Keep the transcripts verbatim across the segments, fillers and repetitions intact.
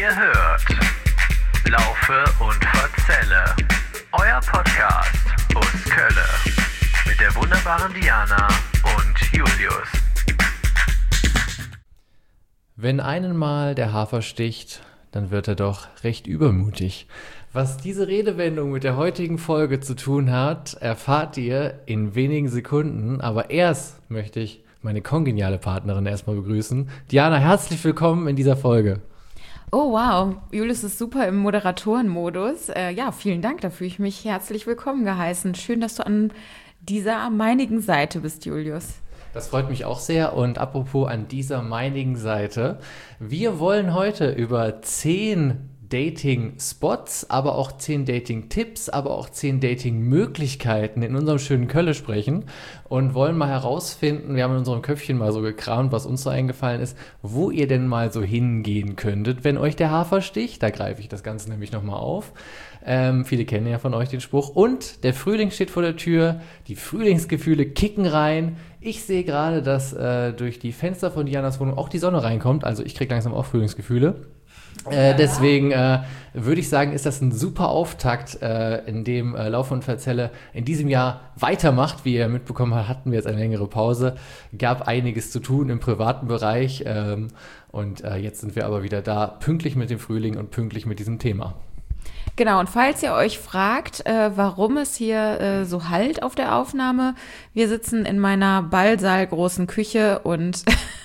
Ihr hört Laufe und Verzelle, euer Podcast aus Kölle mit der wunderbaren Diana und Julius. Wenn einen mal der Hafer sticht, dann wird er doch recht übermutig. Was diese Redewendung mit der heutigen Folge zu tun hat, erfahrt ihr in wenigen Sekunden. Aber erst möchte ich meine kongeniale Partnerin erstmal begrüßen. Diana, herzlich willkommen in dieser Folge. Oh wow, Julius ist super im Moderatorenmodus. Äh, ja, vielen Dank, da fühle ich mich herzlich willkommen geheißen. Schön, dass du an dieser meinigen Seite bist, Julius. Das freut mich auch sehr. Und apropos an dieser meinigen Seite, wir wollen heute über zehn Dating-Spots, aber auch zehn Dating-Tipps, aber auch zehn Dating-Möglichkeiten in unserem schönen Kölle sprechen und wollen mal herausfinden, wir haben in unserem Köpfchen mal so gekramt, was uns so eingefallen ist, wo ihr denn mal so hingehen könntet, wenn euch der Hafer sticht. Da greife ich das Ganze nämlich nochmal auf. Ähm, viele kennen ja von euch den Spruch. Und der Frühling steht vor der Tür, die Frühlingsgefühle kicken rein. Ich sehe gerade, dass äh, durch die Fenster von Dianas Wohnung auch die Sonne reinkommt, also ich kriege langsam auch Frühlingsgefühle. Äh, deswegen äh, würde ich sagen, ist das ein super Auftakt, äh, in dem äh, Laufe und Verzelle in diesem Jahr weitermacht. Wie ihr mitbekommen habt, hatten wir jetzt eine längere Pause, gab einiges zu tun im privaten Bereich ähm, und äh, jetzt sind wir aber wieder da, pünktlich mit dem Frühling und pünktlich mit diesem Thema. Genau, und falls ihr euch fragt, äh, warum es hier äh, so halt auf der Aufnahme, wir sitzen in meiner ballsaalgroßen Küche und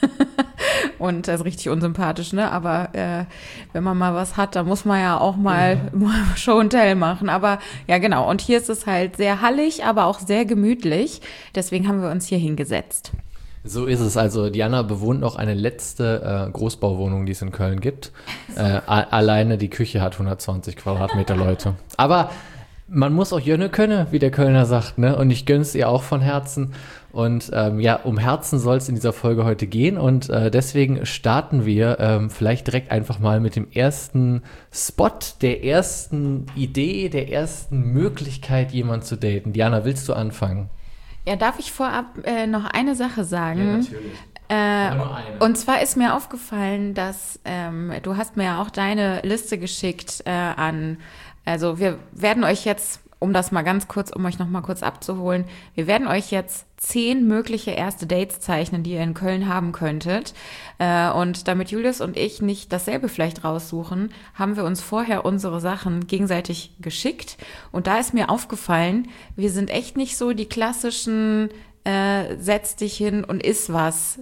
und das ist richtig unsympathisch, ne? Aber äh, wenn man mal was hat, dann muss man ja auch mal ja. Show and Tell machen. Aber ja, genau. Und hier ist es halt sehr hallig, aber auch sehr gemütlich. Deswegen haben wir uns hier hingesetzt. So ist es. Also Diana bewohnt noch eine letzte äh, Großbauwohnung, die es in Köln gibt. Äh, a- alleine die Küche hat hundertzwanzig Quadratmeter, Leute. Aber man muss auch Jönne können, wie der Kölner sagt, ne? Und ich gönn's ihr auch von Herzen. Und ähm, ja, um Herzen soll es in dieser Folge heute gehen. Und äh, deswegen starten wir ähm, vielleicht direkt einfach mal mit dem ersten Spot, der ersten Idee, der ersten Möglichkeit, jemanden zu daten. Diana, willst du anfangen? Ja, darf ich vorab äh, noch eine Sache sagen? Ja, natürlich. Äh, nur eine. Und zwar ist mir aufgefallen, dass ähm, du hast mir ja auch deine Liste geschickt äh, an, also wir werden euch jetzt, um das mal ganz kurz, um euch noch mal kurz abzuholen, wir werden euch jetzt zehn mögliche erste Dates zeichnen, die ihr in Köln haben könntet. Äh, und damit Julius und ich nicht dasselbe vielleicht raussuchen, haben wir uns vorher unsere Sachen gegenseitig geschickt. Und da ist mir aufgefallen, wir sind echt nicht so die klassischen äh, setz dich hin und iss was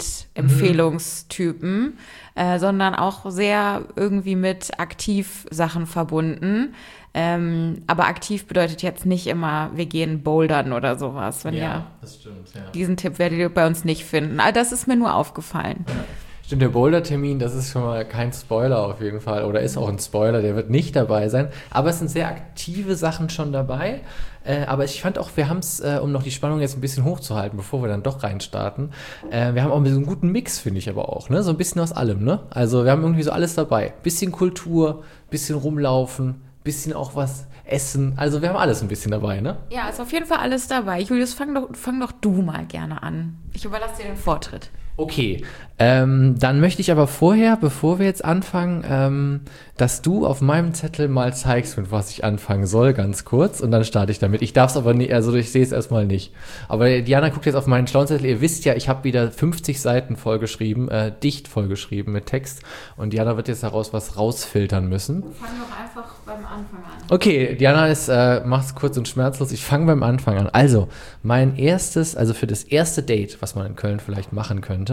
Date-Empfehlungstypen, mhm. äh, sondern auch sehr irgendwie mit Aktivsachen verbunden. Ähm, aber aktiv bedeutet jetzt nicht immer, wir gehen bouldern oder sowas. Wenn ja, ihr das stimmt, ja. Diesen Tipp werdet ihr bei uns nicht finden. Aber das ist mir nur aufgefallen. Ja. Stimmt, der Boulder-Termin, das ist schon mal kein Spoiler auf jeden Fall. Oder ist auch ein Spoiler, der wird nicht dabei sein. Aber es sind sehr aktive Sachen schon dabei. Äh, aber ich fand auch, wir haben es, äh, um noch die Spannung jetzt ein bisschen hochzuhalten, bevor wir dann doch reinstarten, äh, wir haben auch so einen guten Mix, finde ich aber auch, ne? So ein bisschen aus allem, ne? Also wir haben irgendwie so alles dabei. Bisschen Kultur, bisschen rumlaufen, bisschen auch was essen. Also wir haben alles ein bisschen dabei, ne? Ja, ist auf jeden Fall alles dabei. Julius, fang doch, fang doch du mal gerne an. Ich überlasse dir den Vortritt. Okay, ähm, dann möchte ich aber vorher, bevor wir jetzt anfangen, ähm, dass du auf meinem Zettel mal zeigst, mit was ich anfangen soll, ganz kurz, und dann starte ich damit. Ich darf es aber nicht, also ich sehe es erstmal nicht. Aber Diana guckt jetzt auf meinen schlauen Zettel. Ihr wisst ja, ich habe wieder fünfzig Seiten vollgeschrieben, äh, dicht vollgeschrieben mit Text, und Diana wird jetzt daraus was rausfiltern müssen. Fang doch einfach beim Anfang an. Okay, Diana ist, äh, macht's kurz und schmerzlos. Ich fange beim Anfang an. Also, mein erstes, also für das erste Date, was man in Köln vielleicht machen könnte,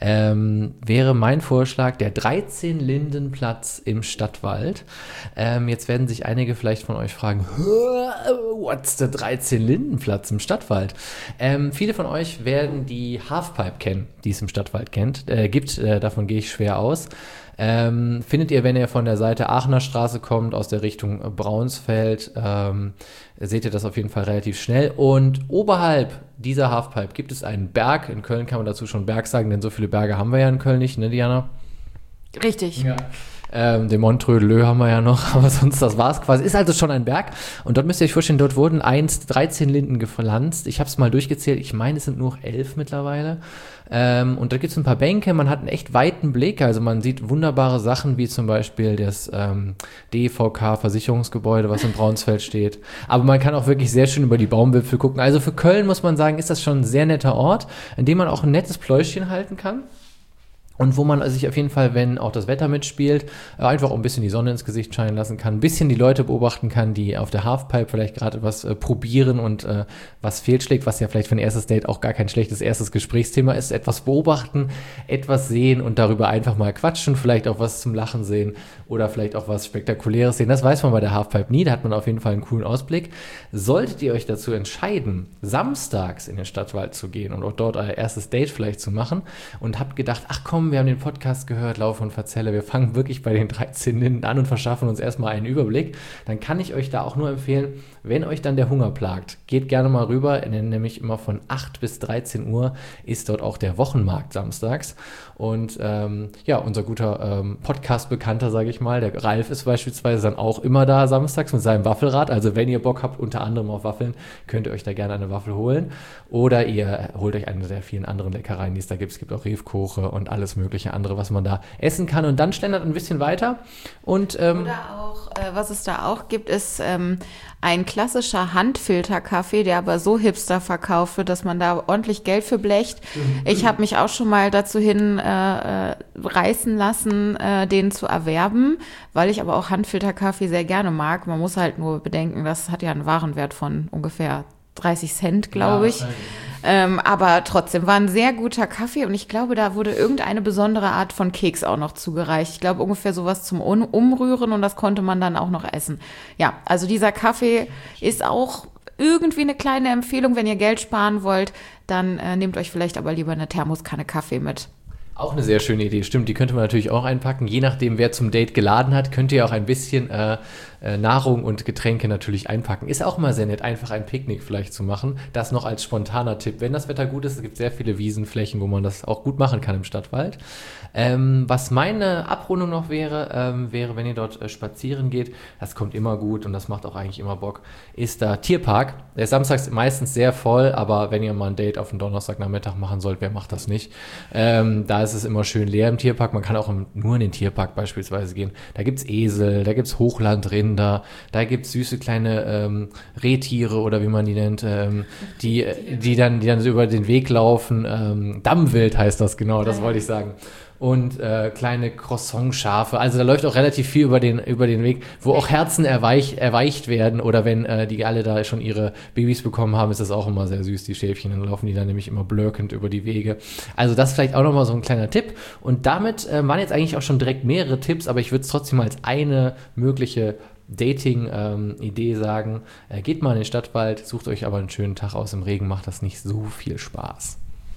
ähm, wäre mein Vorschlag der dreizehn-Linden-Platz im Stadtwald. Ähm, jetzt werden sich einige vielleicht von euch fragen, what's der dreizehn-Linden-Platz im Stadtwald? Ähm, viele von euch werden die Halfpipe kennen, die es im Stadtwald kennt, äh, gibt. Äh, davon gehe ich schwer aus. Ähm, findet ihr, wenn ihr von der Seite Aachener Straße kommt, aus der Richtung Braunsfeld, ähm, seht ihr das auf jeden Fall relativ schnell. Und oberhalb dieser Halfpipe gibt es einen Berg. In Köln kann man dazu schon Berg sagen, denn so viele Berge haben wir ja in Köln nicht, ne, Diana? Richtig. Ja. Ähm, den Montreux-Leu haben wir ja noch, aber sonst, das war es quasi. Ist also schon ein Berg. Und dort müsst ihr euch vorstellen, dort wurden einst dreizehn Linden gepflanzt. Ich habe es mal durchgezählt. Ich meine, es sind nur elf mittlerweile. Ähm, und da gibt es ein paar Bänke. Man hat einen echt weiten Blick. Also man sieht wunderbare Sachen, wie zum Beispiel das ähm, D V K-Versicherungsgebäude, was in Braunsfeld steht. Aber man kann auch wirklich sehr schön über die Baumwipfel gucken. Also für Köln, muss man sagen, ist das schon ein sehr netter Ort, in dem man auch ein nettes Pläuschchen halten kann. Und wo man sich auf jeden Fall, wenn auch das Wetter mitspielt, einfach auch ein bisschen die Sonne ins Gesicht scheinen lassen kann, ein bisschen die Leute beobachten kann, die auf der Halfpipe vielleicht gerade was äh, probieren und äh, was fehlschlägt, was ja vielleicht für ein erstes Date auch gar kein schlechtes erstes Gesprächsthema ist. Etwas beobachten, etwas sehen und darüber einfach mal quatschen, vielleicht auch was zum Lachen sehen oder vielleicht auch was Spektakuläres sehen. Das weiß man bei der Halfpipe nie, da hat man auf jeden Fall einen coolen Ausblick. Solltet ihr euch dazu entscheiden, samstags in den Stadtwald zu gehen und auch dort euer erstes Date vielleicht zu machen und habt gedacht, ach komm, wir haben den Podcast gehört, Lauf und Verzelle, wir fangen wirklich bei den dreizehn Linden an und verschaffen uns erstmal einen Überblick, dann kann ich euch da auch nur empfehlen, wenn euch dann der Hunger plagt, geht gerne mal rüber, nämlich immer von acht bis dreizehn Uhr ist dort auch der Wochenmarkt samstags und ähm, ja, unser guter ähm, Podcast-Bekannter, sage ich mal, der Ralf ist beispielsweise dann auch immer da samstags mit seinem Waffelrad, also wenn ihr Bock habt, unter anderem auf Waffeln, könnt ihr euch da gerne eine Waffel holen oder ihr holt euch eine der vielen anderen Leckereien, die es da gibt, es gibt auch Refkoche und alles mögliche andere, was man da essen kann und dann schlendert ein bisschen weiter und ähm, oder auch, äh, was es da auch gibt, ist ähm, ein klassischer Handfilterkaffee, der aber so hipster verkauft wird, dass man da ordentlich Geld für blecht. Ich habe mich auch schon mal dazu hin äh, reißen lassen, äh, den zu erwerben, weil ich aber auch Handfilterkaffee sehr gerne mag. Man muss halt nur bedenken, das hat ja einen Warenwert von ungefähr dreißig Cent, glaube ich. Ähm, aber trotzdem war ein sehr guter Kaffee und ich glaube, da wurde irgendeine besondere Art von Keks auch noch zugereicht. Ich glaube, ungefähr sowas zum Un- Umrühren und das konnte man dann auch noch essen. Ja, also dieser Kaffee ist auch irgendwie eine kleine Empfehlung. Wenn ihr Geld sparen wollt, dann äh, nehmt euch vielleicht aber lieber eine Thermoskanne Kaffee mit. Auch eine sehr schöne Idee, stimmt, die könnte man natürlich auch einpacken. Je nachdem, wer zum Date geladen hat, könnt ihr auch ein bisschen äh, äh, Nahrung und Getränke natürlich einpacken. Ist auch mal sehr nett, einfach ein Picknick vielleicht zu machen. Das noch als spontaner Tipp. Wenn das Wetter gut ist, es gibt sehr viele Wiesenflächen, wo man das auch gut machen kann im Stadtwald. Ähm, was meine Abrundung noch wäre, ähm, wäre, wenn ihr dort äh, spazieren geht, das kommt immer gut und das macht auch eigentlich immer Bock, ist da Tierpark. Der ist samstags meistens sehr voll, aber wenn ihr mal ein Date auf einen Donnerstagnachmittag machen sollt, wer macht das nicht? Ähm, da ist es immer schön leer im Tierpark. Man kann auch im, nur in den Tierpark beispielsweise gehen. Da gibt's Esel, da gibt's Hochlandrinder, da gibt's süße kleine ähm, Rehtiere oder wie man die nennt, ähm, die, die, dann, die dann so über den Weg laufen. Ähm, Dammwild heißt das, genau, das wollte ich sagen. Und äh, kleine Croissant-Schafe. Also da läuft auch relativ viel über den, über den Weg, wo auch Herzen erweich, erweicht werden. Oder wenn äh, die alle da schon ihre Babys bekommen haben, ist das auch immer sehr süß, die Schäfchen. Dann laufen die dann nämlich immer blökend über die Wege. Also das vielleicht auch nochmal so ein kleiner Tipp. Und damit äh, waren jetzt eigentlich auch schon direkt mehrere Tipps, aber ich würde es trotzdem mal als eine mögliche Dating-Idee ähm, sagen. Äh, geht mal in den Stadtwald, sucht euch aber einen schönen Tag aus. Im Regen macht das nicht so viel Spaß.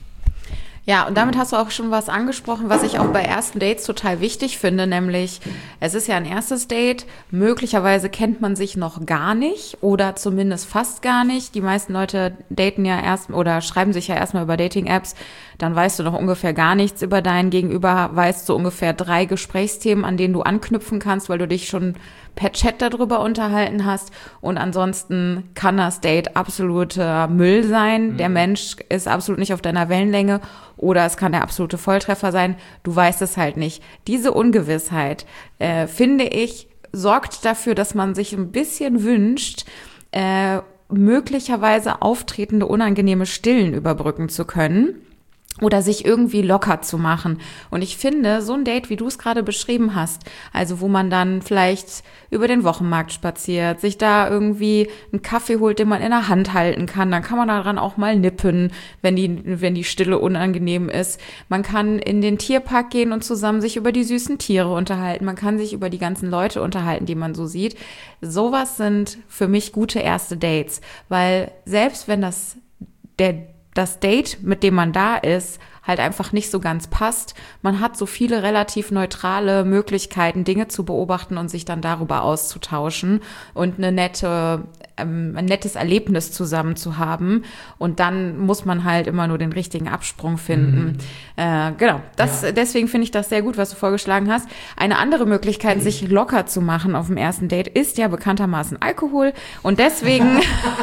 Ja, und damit hast du auch schon was angesprochen, was ich auch bei ersten Dates total wichtig finde, nämlich es ist ja ein erstes Date, möglicherweise kennt man sich noch gar nicht oder zumindest fast gar nicht. Die meisten Leute daten ja erst oder schreiben sich ja erstmal über Dating-Apps, dann weißt du noch ungefähr gar nichts über deinen Gegenüber, weißt du ungefähr drei Gesprächsthemen, an denen du anknüpfen kannst, weil du dich schon per Chat darüber unterhalten hast und ansonsten kann das Date absoluter Müll sein. Mhm. Der Mensch ist absolut nicht auf deiner Wellenlänge oder es kann der absolute Volltreffer sein. Du weißt es halt nicht. Diese Ungewissheit, äh, finde ich, sorgt dafür, dass man sich ein bisschen wünscht, äh, möglicherweise auftretende unangenehme Stillen überbrücken zu können. Oder sich irgendwie locker zu machen. Und ich finde, so ein Date, wie du es gerade beschrieben hast, also wo man dann vielleicht über den Wochenmarkt spaziert, sich da irgendwie einen Kaffee holt, den man in der Hand halten kann, dann kann man daran auch mal nippen, wenn die, wenn die Stille unangenehm ist. Man kann in den Tierpark gehen und zusammen sich über die süßen Tiere unterhalten. Man kann sich über die ganzen Leute unterhalten, die man so sieht. Sowas sind für mich gute erste Dates, weil selbst wenn das der das Date, mit dem man da ist, halt einfach nicht so ganz passt. Man hat so viele relativ neutrale Möglichkeiten, Dinge zu beobachten und sich dann darüber auszutauschen und eine nette, ähm, ein nettes Erlebnis zusammen zu haben. Und dann muss man halt immer nur den richtigen Absprung finden. Mhm. Äh, genau, das, ja. Deswegen finde ich das sehr gut, was du vorgeschlagen hast. Eine andere Möglichkeit, mhm. sich locker zu machen auf dem ersten Date, ist ja bekanntermaßen Alkohol. Und deswegen,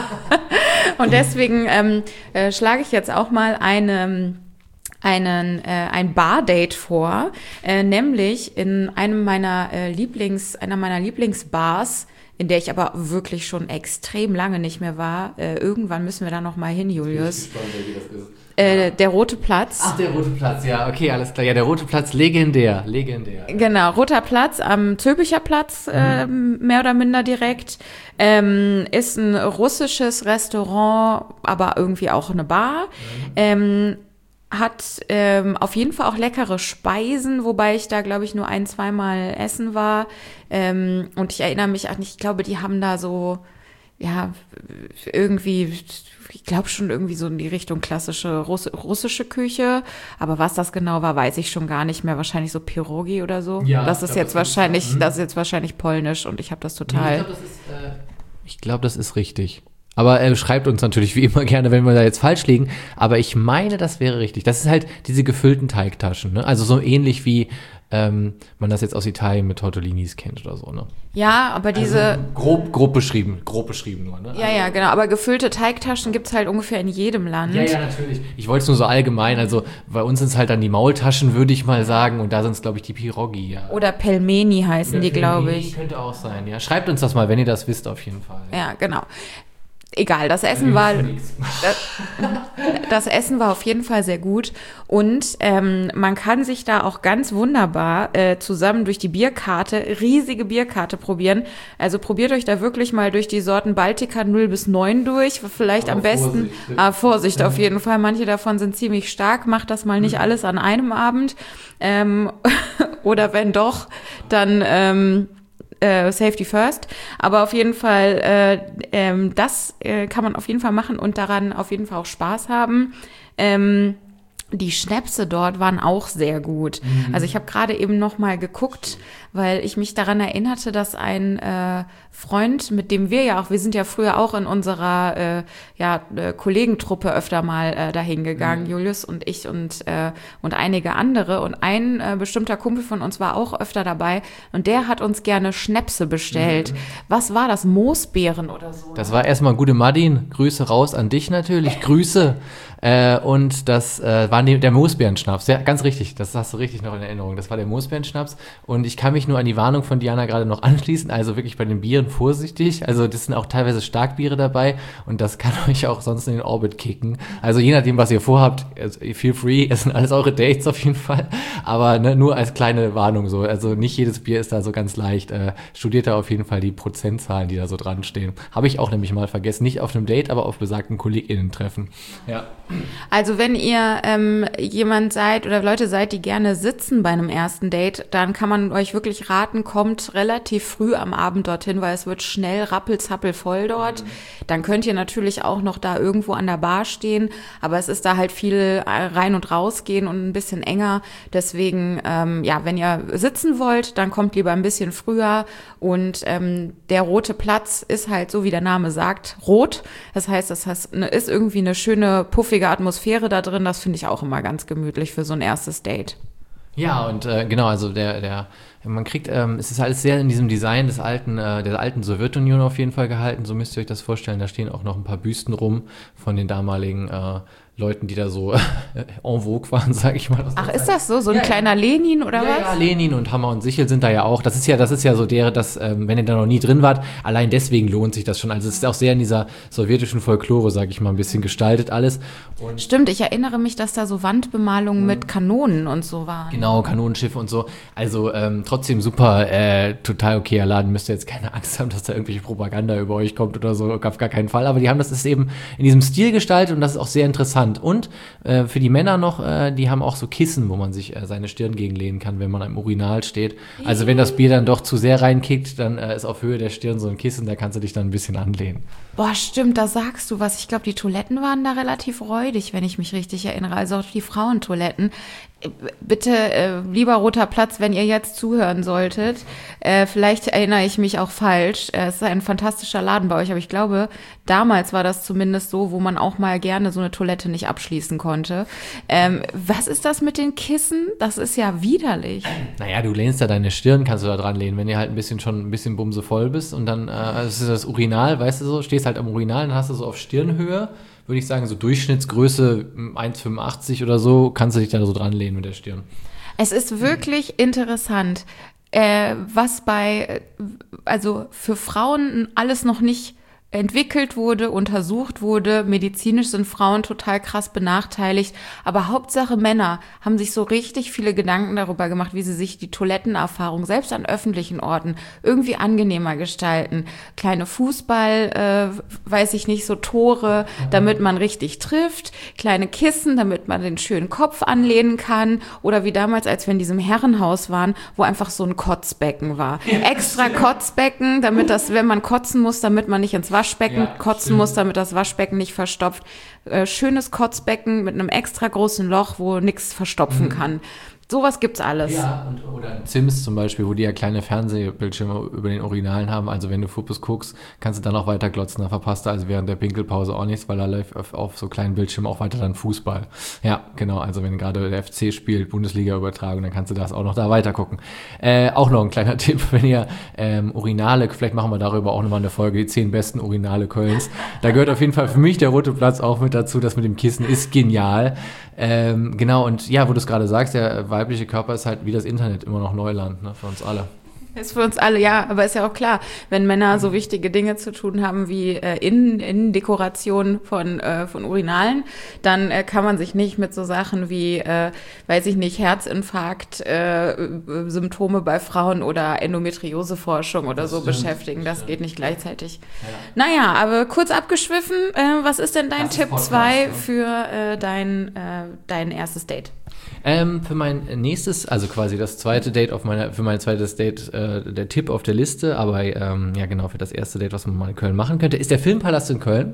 und deswegen ähm, äh, schlage ich jetzt auch mal eine einen äh, ein Bardate vor, äh, nämlich in einem meiner äh, Lieblings einer meiner Lieblingsbars, in der ich aber wirklich schon extrem lange nicht mehr war. Äh, irgendwann müssen wir da noch mal hin, Julius. Ich bin gespannt, wie das ist. Äh, der Rote Platz. Ach, der Rote Platz, ja, okay, alles klar. Ja, der Rote Platz, legendär, legendär. Genau, Roter Platz am Zülpicher Platz, mhm. äh, mehr oder minder direkt. Ähm, ist ein russisches Restaurant, aber irgendwie auch eine Bar. Mhm. Ähm, hat ähm, auf jeden Fall auch leckere Speisen, wobei ich da, glaube ich, nur ein-, zweimal essen war. Ähm, und ich erinnere mich an, ich glaube, die haben da so, ja, irgendwie, ich glaube schon irgendwie so in die Richtung klassische Russ- russische Küche. Aber was das genau war, weiß ich schon gar nicht mehr. Wahrscheinlich so Pierogi oder so. Ja, das ist jetzt wahrscheinlich, das ist jetzt wahrscheinlich polnisch und ich habe das total. Nee, ich glaube, das ist, äh, ich glaube, das ist richtig. Aber äh, schreibt uns natürlich wie immer gerne, wenn wir da jetzt falsch liegen. Aber ich meine, das wäre richtig. Das ist halt diese gefüllten Teigtaschen, ne? Also so ähnlich wie ähm, man das jetzt aus Italien mit Tortellinis kennt oder so, ne? Ja, aber diese... Also grob, grob beschrieben, grob beschrieben nur, ne? Ja, also, ja, genau. Aber gefüllte Teigtaschen gibt es halt ungefähr in jedem Land. Ja, ja, natürlich. Ich wollte es nur so allgemein. Also bei uns sind es halt dann die Maultaschen, würde ich mal sagen. Und da sind es, glaube ich, die Pierogi, ja. Oder Pelmeni heißen oder die, glaube ich. Könnte auch sein, ja. Schreibt uns das mal, wenn ihr das wisst, auf jeden Fall. Ja, genau. Egal, das Essen war das, das Essen war auf jeden Fall sehr gut und ähm, man kann sich da auch ganz wunderbar äh, zusammen durch die Bierkarte, riesige Bierkarte probieren. Also probiert euch da wirklich mal durch die Sorten Baltica null bis neun durch, vielleicht Aber am besten, Vorsicht, ah, Vorsicht auf jeden Fall, manche davon sind ziemlich stark, macht das mal nicht mhm. alles an einem Abend ähm, oder wenn doch, dann ähm, Äh, Safety first, aber auf jeden Fall, äh, ähm, das äh, kann man auf jeden Fall machen und daran auf jeden Fall auch Spaß haben. Ähm, die Schnäpse dort waren auch sehr gut. Mhm. Also ich habe gerade eben noch mal geguckt, weil ich mich daran erinnerte, dass ein äh, Freund, mit dem wir ja auch, wir sind ja früher auch in unserer äh, ja, äh, Kollegentruppe öfter mal äh, dahin gegangen, mhm. Julius und ich und äh, und einige andere und ein äh, bestimmter Kumpel von uns war auch öfter dabei und der hat uns gerne Schnäpse bestellt. Mhm. Was war das? Moosbeeren oder so? Das war erstmal gute Martin. Grüße raus an dich natürlich. Grüße. Äh, und das äh, war die, der Moosbeerenschnaps. Ja, ganz richtig. Das hast du richtig noch in Erinnerung. Das war der Moosbeerenschnaps. Und ich kann mich nur an die Warnung von Diana gerade noch anschließen. Also wirklich bei den Bieren vorsichtig. Also das sind auch teilweise Starkbiere dabei. Und das kann euch auch sonst in den Orbit kicken. Also je nachdem, was ihr vorhabt, also feel free. Es sind alles eure Dates auf jeden Fall. Aber ne, nur als kleine Warnung so. Also nicht jedes Bier ist da so ganz leicht. Äh, studiert da auf jeden Fall die Prozentzahlen, die da so dran stehen. Habe ich auch nämlich mal vergessen. Nicht auf einem Date, aber auf besagten KollegInnen-Treffen. Ja. Also wenn ihr ähm, jemand seid oder Leute seid, die gerne sitzen bei einem ersten Date, dann kann man euch wirklich raten, kommt relativ früh am Abend dorthin, weil es wird schnell rappelzappel voll dort. Mhm. Dann könnt ihr natürlich auch noch da irgendwo an der Bar stehen, aber es ist da halt viel rein und raus gehen und ein bisschen enger. Deswegen, ähm, ja, wenn ihr sitzen wollt, dann kommt lieber ein bisschen früher und ähm, der Rote Platz ist halt, so wie der Name sagt, rot. Das heißt, das heißt, ist irgendwie eine schöne, puffige Atmosphäre da drin, das finde ich auch immer ganz gemütlich für so ein erstes Date. Ja, und äh, genau, also der, der, man kriegt, ähm, es ist alles sehr in diesem Design des alten, äh, der alten Sowjetunion auf jeden Fall gehalten, so müsst ihr euch das vorstellen, da stehen auch noch ein paar Büsten rum von den damaligen äh, Leuten, die da so en vogue waren, sage ich mal. Ach, ist das so? So ein ja, kleiner ja. Lenin oder ja, was? Ja, Lenin und Hammer und Sichel sind da ja auch. Das ist ja, das ist ja so der, das, ähm, wenn ihr da noch nie drin wart, allein deswegen lohnt sich das schon. Also es ist auch sehr in dieser sowjetischen Folklore, sage ich mal, ein bisschen gestaltet alles. Und stimmt, ich erinnere mich, dass da so Wandbemalungen mhm. mit Kanonen und so waren. Genau, Kanonenschiffe und so. Also ähm, trotzdem super, äh, total okayer Laden. Müsst ihr jetzt keine Angst haben, dass da irgendwelche Propaganda über euch kommt oder so. Auf gar keinen Fall. Aber die haben das ist eben in diesem Stil gestaltet und das ist auch sehr interessant. interessant. Und äh, für die Männer noch, äh, die haben auch so Kissen, wo man sich äh, seine Stirn gegenlehnen kann, wenn man am Urinal steht. Also wenn das Bier dann doch zu sehr reinkickt, dann äh, ist auf Höhe der Stirn so ein Kissen, da kannst du dich dann ein bisschen anlehnen. Boah, stimmt, da sagst du was. Ich glaube, die Toiletten waren da relativ räudig, wenn ich mich richtig erinnere. Also auch die Frauentoiletten. Bitte, äh, lieber Roter Platz, wenn ihr jetzt zuhören solltet, äh, vielleicht erinnere ich mich auch falsch. Äh, es ist ein fantastischer Laden bei euch, aber ich glaube, damals war das zumindest so, wo man auch mal gerne so eine Toilette nicht abschließen konnte. Ähm, was ist das mit den Kissen? Das ist ja widerlich. Naja, du lehnst da deine Stirn, kannst du da dran lehnen, wenn ihr halt ein bisschen schon ein bisschen bumsevoll bist und dann, äh, das ist das Urinal, weißt du so, stehst halt am Urinal und hast du so auf Stirnhöhe, würde ich sagen, so Durchschnittsgröße eins Komma fünfundachtzig oder so, kannst du dich da so dran lehnen mit der Stirn. Es ist wirklich interessant, äh, was bei, also für Frauen alles noch nicht entwickelt wurde, untersucht wurde. Medizinisch sind Frauen total krass benachteiligt. Aber Hauptsache Männer haben sich so richtig viele Gedanken darüber gemacht, wie sie sich die Toilettenerfahrung selbst an öffentlichen Orten irgendwie angenehmer gestalten. Kleine Fußball, äh, weiß ich nicht, so Tore, damit man richtig trifft. Kleine Kissen, damit man den schönen Kopf anlehnen kann. Oder wie damals, als wir in diesem Herrenhaus waren, wo einfach so ein Kotzbecken war. Extra Kotzbecken, damit das, wenn man kotzen muss, damit man nicht ins Waschbecken ja, kotzen stimmt. muss, damit das Waschbecken nicht verstopft. Äh, schönes Kotzbecken mit einem extra großen Loch, wo nichts verstopfen mhm. kann. Sowas gibt's alles. Ja, und, oder in Sims zum Beispiel, wo die ja kleine Fernsehbildschirme über den Urinalen haben. Also wenn du Fuppes guckst, kannst du dann auch weiter glotzen. Da verpasst du also während der Pinkelpause auch nichts, weil da läuft auf, auf so kleinen Bildschirmen auch weiter dann Fußball. Ja, genau. Also wenn gerade der F C spielt, Bundesliga-Übertragung, dann kannst du das auch noch da weiter gucken. Äh, auch noch ein kleiner Tipp, wenn ihr ähm, Urinale, vielleicht machen wir darüber auch nochmal eine Folge, die zehn besten Urinale Kölns. Da gehört auf jeden Fall für mich der Rote Platz auch mit dazu. Das mit dem Kissen ist genial. Ähm, genau, und ja, wo du es gerade sagst, der weibliche Körper ist halt wie das Internet immer noch Neuland, ne, für uns alle. Ist für uns alle, ja, aber ist ja auch klar, wenn Männer so wichtige Dinge zu tun haben wie äh, Innen, Innendekoration von, äh, von Urinalen, dann äh, kann man sich nicht mit so Sachen wie, äh, weiß ich nicht, Herzinfarkt, äh, Symptome bei Frauen oder Endometrioseforschung oder das so stimmt, beschäftigen. Das stimmt. geht nicht gleichzeitig. Ja. Naja, aber kurz abgeschwiffen, äh, was ist denn dein das Tipp zwei für äh, dein, äh, dein erstes Date? Ähm, für mein nächstes, also quasi das zweite Date auf meiner, für mein zweites Date, äh, der Tipp auf der Liste, aber ähm, ja genau, für das erste Date, was man mal in Köln machen könnte, ist der Filmpalast in Köln.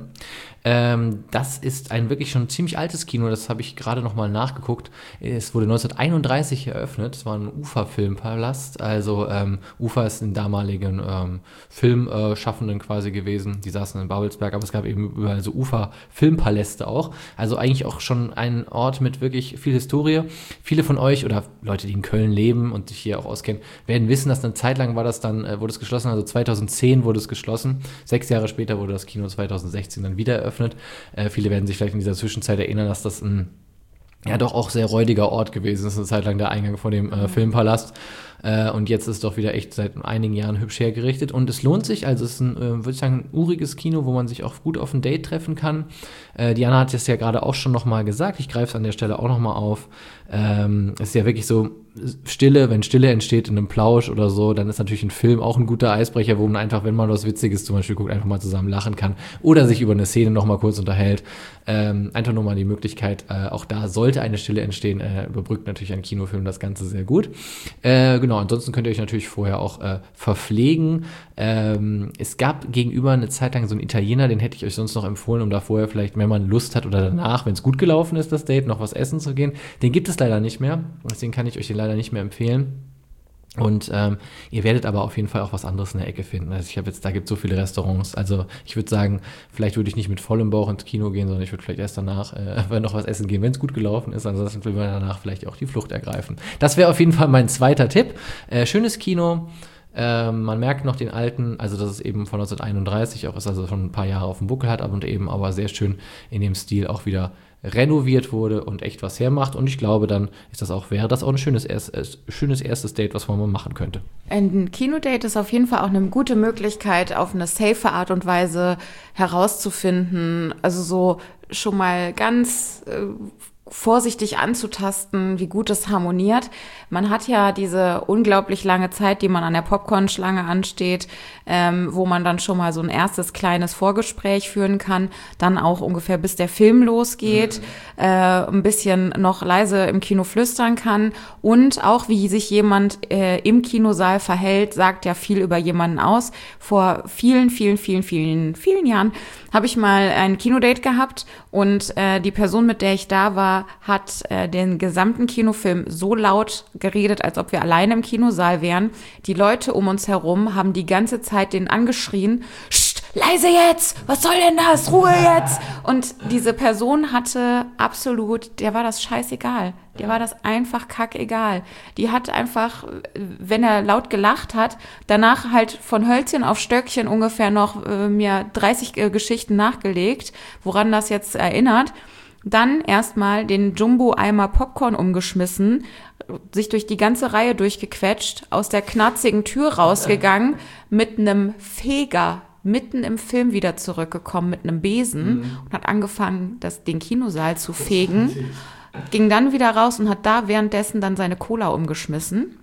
Ähm, das ist ein wirklich schon ziemlich altes Kino, das habe ich gerade nochmal nachgeguckt. Es wurde neunzehnhunderteinunddreißig eröffnet, es war ein Ufa-Filmpalast, also ähm, Ufa ist ein damaligen ähm, Filmschaffenden quasi gewesen, die saßen in Babelsberg, aber es gab eben überall so Ufa-Filmpaläste auch, also eigentlich auch schon ein Ort mit wirklich viel Historie. Viele von euch oder Leute, die in Köln leben und sich hier auch auskennen, werden wissen, dass eine Zeit lang war das dann, äh, wurde es geschlossen, also zweitausendzehn wurde es geschlossen. Sechs Jahre später wurde das Kino zweitausendsechzehn dann wieder eröffnet. Äh, viele werden sich vielleicht in dieser Zwischenzeit erinnern, dass das ein ja doch auch sehr räudiger Ort gewesen ist, eine Zeit lang der Eingang vor dem äh, Filmpalast. Äh, und jetzt ist es doch wieder echt seit einigen Jahren hübsch hergerichtet. Und es lohnt sich, also es ist ein, äh, würde ich sagen, ein uriges Kino, wo man sich auch gut auf ein Date treffen kann. Äh, Diana hat es ja gerade auch schon nochmal gesagt, ich greife es an der Stelle auch nochmal auf. Ähm, es ist ja wirklich so, Stille, wenn Stille entsteht in einem Plausch oder so, dann ist natürlich ein Film auch ein guter Eisbrecher, wo man einfach, wenn man was Witziges zum Beispiel guckt, einfach mal zusammen lachen kann oder sich über eine Szene nochmal kurz unterhält. Ähm, einfach nur mal die Möglichkeit, äh, auch da sollte eine Stille entstehen, äh, überbrückt natürlich ein Kinofilm das Ganze sehr gut. Äh, genau, ansonsten könnt ihr euch natürlich vorher auch äh, verpflegen. Ähm, es gab gegenüber eine Zeit lang so einen Italiener, den hätte ich euch sonst noch empfohlen, um da vorher vielleicht, wenn man Lust hat oder danach, wenn es gut gelaufen ist, das Date, noch was essen zu gehen. Den gibt es leider nicht mehr, deswegen kann ich euch den leider nicht mehr empfehlen. Und ähm, ihr werdet aber auf jeden Fall auch was anderes in der Ecke finden. Also ich habe jetzt, da gibt es so viele Restaurants. Also ich würde sagen, vielleicht würde ich nicht mit vollem Bauch ins Kino gehen, sondern ich würde vielleicht erst danach äh, noch was essen gehen, wenn es gut gelaufen ist. Ansonsten will man danach vielleicht auch die Flucht ergreifen. Das wäre auf jeden Fall mein zweiter Tipp. Äh, schönes Kino. Ähm, man merkt noch den alten, also dass es eben von neunzehnhunderteinunddreißig auch ist, also schon ein paar Jahre auf dem Buckel hat, und eben aber sehr schön in dem Stil auch wieder renoviert wurde und echt was hermacht. Und ich glaube, dann ist das auch, wäre das auch ein schönes, erst, äh, schönes erstes Date, was man mal machen könnte. Ein Kinodate ist auf jeden Fall auch eine gute Möglichkeit, auf eine safe Art und Weise herauszufinden, also so schon mal ganz äh, vorsichtig anzutasten, wie gut es harmoniert. Man hat ja diese unglaublich lange Zeit, die man an der Popcorn-Schlange ansteht, ähm, wo man dann schon mal so ein erstes kleines Vorgespräch führen kann, dann auch ungefähr bis der Film losgeht, mhm. äh, ein bisschen noch leise im Kino flüstern kann und auch wie sich jemand äh, im Kinosaal verhält, sagt ja viel über jemanden aus. Vor vielen, vielen, vielen, vielen, vielen Jahren habe ich mal ein Kinodate gehabt und äh, die Person, mit der ich da war, hat äh, den gesamten Kinofilm so laut geredet, als ob wir alleine im Kinosaal wären. Die Leute um uns herum haben die ganze Zeit den angeschrien, Psst, leise jetzt, was soll denn das, Ruhe jetzt. Und diese Person hatte absolut, der war das scheißegal. Der war das einfach kackegal. Die hat einfach, wenn er laut gelacht hat, danach halt von Hölzchen auf Stöckchen ungefähr noch äh, mir dreißig äh, Geschichten nachgelegt, woran das jetzt erinnert. Dann erstmal den Jumbo-Eimer Popcorn umgeschmissen, sich durch die ganze Reihe durchgequetscht, aus der knarzigen Tür rausgegangen, mit einem Feger mitten im Film wieder zurückgekommen, mit einem Besen mhm. und hat angefangen, das, den Kinosaal zu fegen. Ging dann wieder raus und hat da währenddessen dann seine Cola umgeschmissen.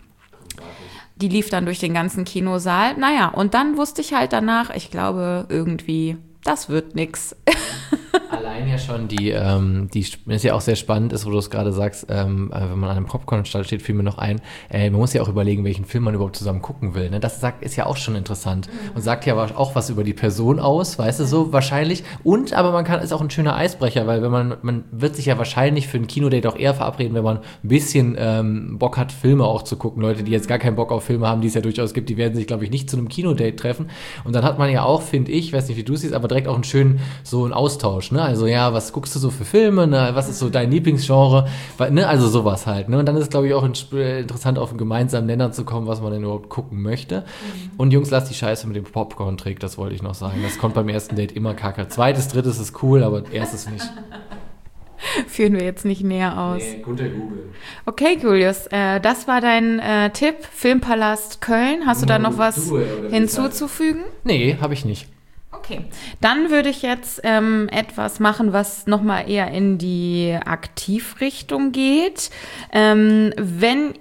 Die lief dann durch den ganzen Kinosaal. Naja, und dann wusste ich halt danach, ich glaube irgendwie, das wird nix. Allein ja schon die, ähm, die ist ja auch sehr spannend ist, wo du es gerade sagst, ähm, wenn man an einem Popcorn-Stall steht, fiel mir noch ein, äh, man muss ja auch überlegen, welchen Film man überhaupt zusammen gucken will. Ne? Das sagt, ist ja auch schon interessant und sagt ja aber auch was über die Person aus, weißt du, so wahrscheinlich. Und aber man kann, ist auch ein schöner Eisbrecher, weil wenn man, man wird sich ja wahrscheinlich für ein Kinodate auch eher verabreden, wenn man ein bisschen ähm, Bock hat, Filme auch zu gucken. Leute, die jetzt gar keinen Bock auf Filme haben, die es ja durchaus gibt, die werden sich, glaube ich, nicht zu einem Kinodate treffen. Und dann hat man ja auch, finde ich, weiß nicht, wie du es siehst, aber direkt auch einen schönen, so einen Austausch, ne? Also ja, was guckst du so für Filme, ne? Was ist so dein Lieblingsgenre, ne? Also sowas halt, ne? Und dann ist es, glaube ich, auch interessant, auf einen gemeinsamen Nenner zu kommen, was man denn überhaupt gucken möchte. Mhm. Und Jungs, lasst die Scheiße mit dem Popcorn-Trick, das wollte ich noch sagen. Das kommt beim ersten Date immer kacke. Zweites, drittes ist cool, aber erstes nicht. Führen wir jetzt nicht näher aus. Nee, guter Google. Okay, Julius, äh, das war dein äh, Tipp, Filmpalast Köln. Hast du da noch was hinzuzufügen? Nee, habe ich nicht. Okay, dann würde ich jetzt ähm, etwas machen, was nochmal eher in die Aktivrichtung geht. Ähm, wenn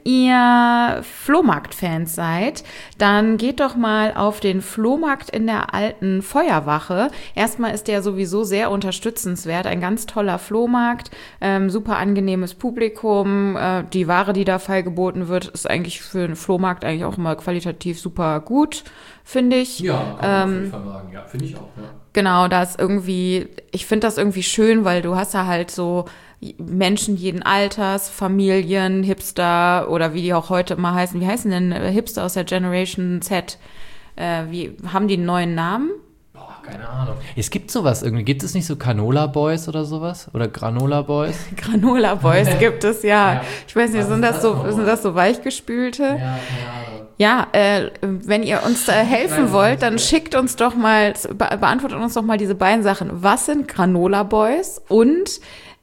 ihr Flohmarkt-Fans seid, dann geht doch mal auf den Flohmarkt in der alten Feuerwache. Erstmal ist der sowieso sehr unterstützenswert, ein ganz toller Flohmarkt, ähm, super angenehmes Publikum. Äh, die Ware, die da feilgeboten wird, ist eigentlich für einen Flohmarkt eigentlich auch immer qualitativ super gut, finde ich. Ja, kann man ähm, auf jeden Fall sagen. Ja, finde ich auch. Ja. Genau, da ist irgendwie, ich finde das irgendwie schön, weil du hast da halt so Menschen jeden Alters, Familien, Hipster oder wie die auch heute immer heißen. Wie heißen denn Hipster aus der Generation Z? Äh, wie, haben die einen neuen Namen? Boah, keine Ahnung. Es gibt sowas irgendwie. Gibt es nicht so Canola Boys oder sowas? Oder Granola Boys? Granola Boys gibt es, ja. ja. Ich weiß nicht, sind das, so, sind das so weichgespülte? Ja, keine Ahnung. Ja, äh, wenn ihr uns äh, helfen Nein, wollt, dann schickt uns doch mal, be- beantwortet uns doch mal diese beiden Sachen. Was sind Granola Boys und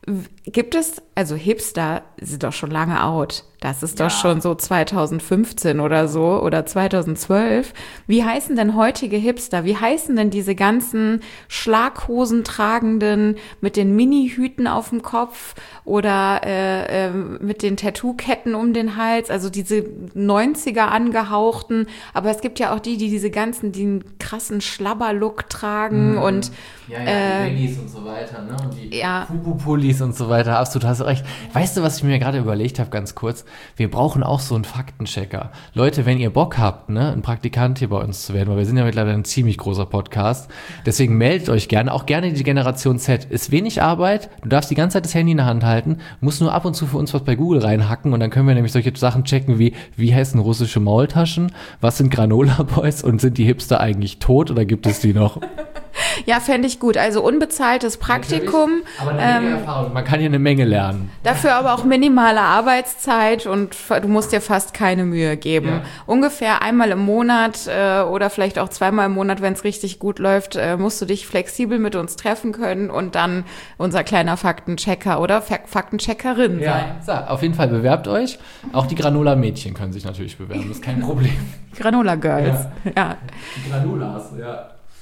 gibt es, also Hipster sind doch schon lange out. Das ist ja. doch schon so zwanzig fünfzehn oder so oder zwanzig zwölf. Wie heißen denn heutige Hipster? Wie heißen denn diese ganzen Schlaghosen tragenden mit den Mini-Hüten auf dem Kopf oder äh, äh, mit den Tattoo-Ketten um den Hals? Also diese neunziger angehauchten. Aber es gibt ja auch die, die diese ganzen, den krassen Schlabber-Look tragen mhm. und ja, ja, die Baggies äh, und so weiter, ne? Und die ja. Fubu-Pullis und so weiter. Absolut, hast du recht. Weißt du, was ich mir gerade überlegt habe, ganz kurz? Wir brauchen auch so einen Faktenchecker. Leute, wenn ihr Bock habt, ne, ein Praktikant hier bei uns zu werden, weil wir sind ja mittlerweile ein ziemlich großer Podcast, deswegen meldet euch gerne, auch gerne die Generation Z. Ist wenig Arbeit, du darfst die ganze Zeit das Handy in der Hand halten, musst nur ab und zu für uns was bei Google reinhacken und dann können wir nämlich solche Sachen checken wie, wie heißen russische Maultaschen, was sind Granola Boys und sind die Hipster eigentlich tot oder gibt es die noch? Ja, fände ich gut. Also unbezahltes Praktikum. Natürlich, aber eine Menge ähm, Erfahrung. Man kann hier eine Menge lernen. Dafür aber auch minimale Arbeitszeit und du musst dir fast keine Mühe geben. Ja. Ungefähr einmal im Monat äh, oder vielleicht auch zweimal im Monat, wenn es richtig gut läuft, äh, musst du dich flexibel mit uns treffen können und dann unser kleiner Faktenchecker oder F- Faktencheckerin ja. sein. So, auf jeden Fall bewerbt euch. Auch die Granola-Mädchen können sich natürlich bewerben. Das ist kein Problem. Granola-Girls. Ja. ja. Die Granolas, ja.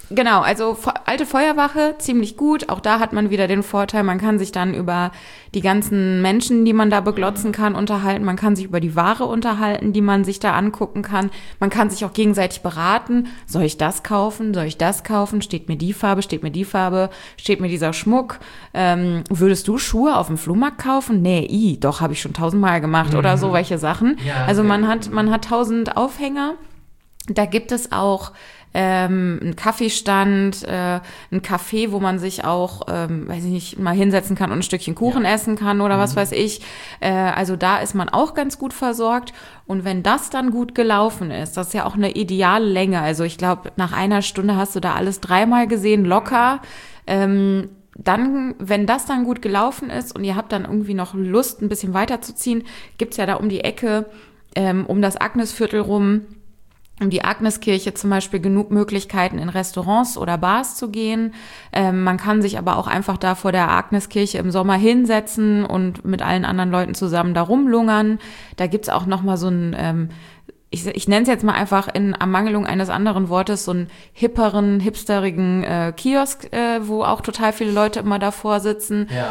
Genau, also Fe- alte Feuerwache, ziemlich gut. Auch da hat man wieder den Vorteil, man kann sich dann über die ganzen Menschen, die man da beglotzen kann, unterhalten. Man kann sich über die Ware unterhalten, die man sich da angucken kann. Man kann sich auch gegenseitig beraten. Soll ich das kaufen? Soll ich das kaufen? Steht mir die Farbe? Steht mir die Farbe? Steht mir dieser Schmuck? Ähm, würdest du Schuhe auf dem Flohmarkt kaufen? Nee, i, doch, habe ich schon tausendmal gemacht mhm. oder so, welche Sachen. Ja, also man hat, man hat tausend Aufhänger. Da gibt es auch ähm, einen Kaffeestand, äh, ein Café, wo man sich auch, ähm, weiß ich nicht, mal hinsetzen kann und ein Stückchen Kuchen ja. essen kann oder mhm. was weiß ich. Äh, also da ist man auch ganz gut versorgt. Und wenn das dann gut gelaufen ist, das ist ja auch eine ideale Länge. Also ich glaube, nach einer Stunde hast du da alles dreimal gesehen, locker. Ähm, Dann, wenn das dann gut gelaufen ist und ihr habt dann irgendwie noch Lust, ein bisschen weiterzuziehen, gibt's ja da um die Ecke, ähm, um das Agnesviertel rum, um die Agneskirche zum Beispiel genug Möglichkeiten, in Restaurants oder Bars zu gehen. Ähm, man kann sich aber auch einfach da vor der Agneskirche im Sommer hinsetzen und mit allen anderen Leuten zusammen da rumlungern. Da gibt's auch noch mal so ein, ähm, ich, ich nenne es jetzt mal einfach in Ermangelung eines anderen Wortes, so einen hipperen, hipsterigen äh, Kiosk, äh, wo auch total viele Leute immer davor sitzen. Ja.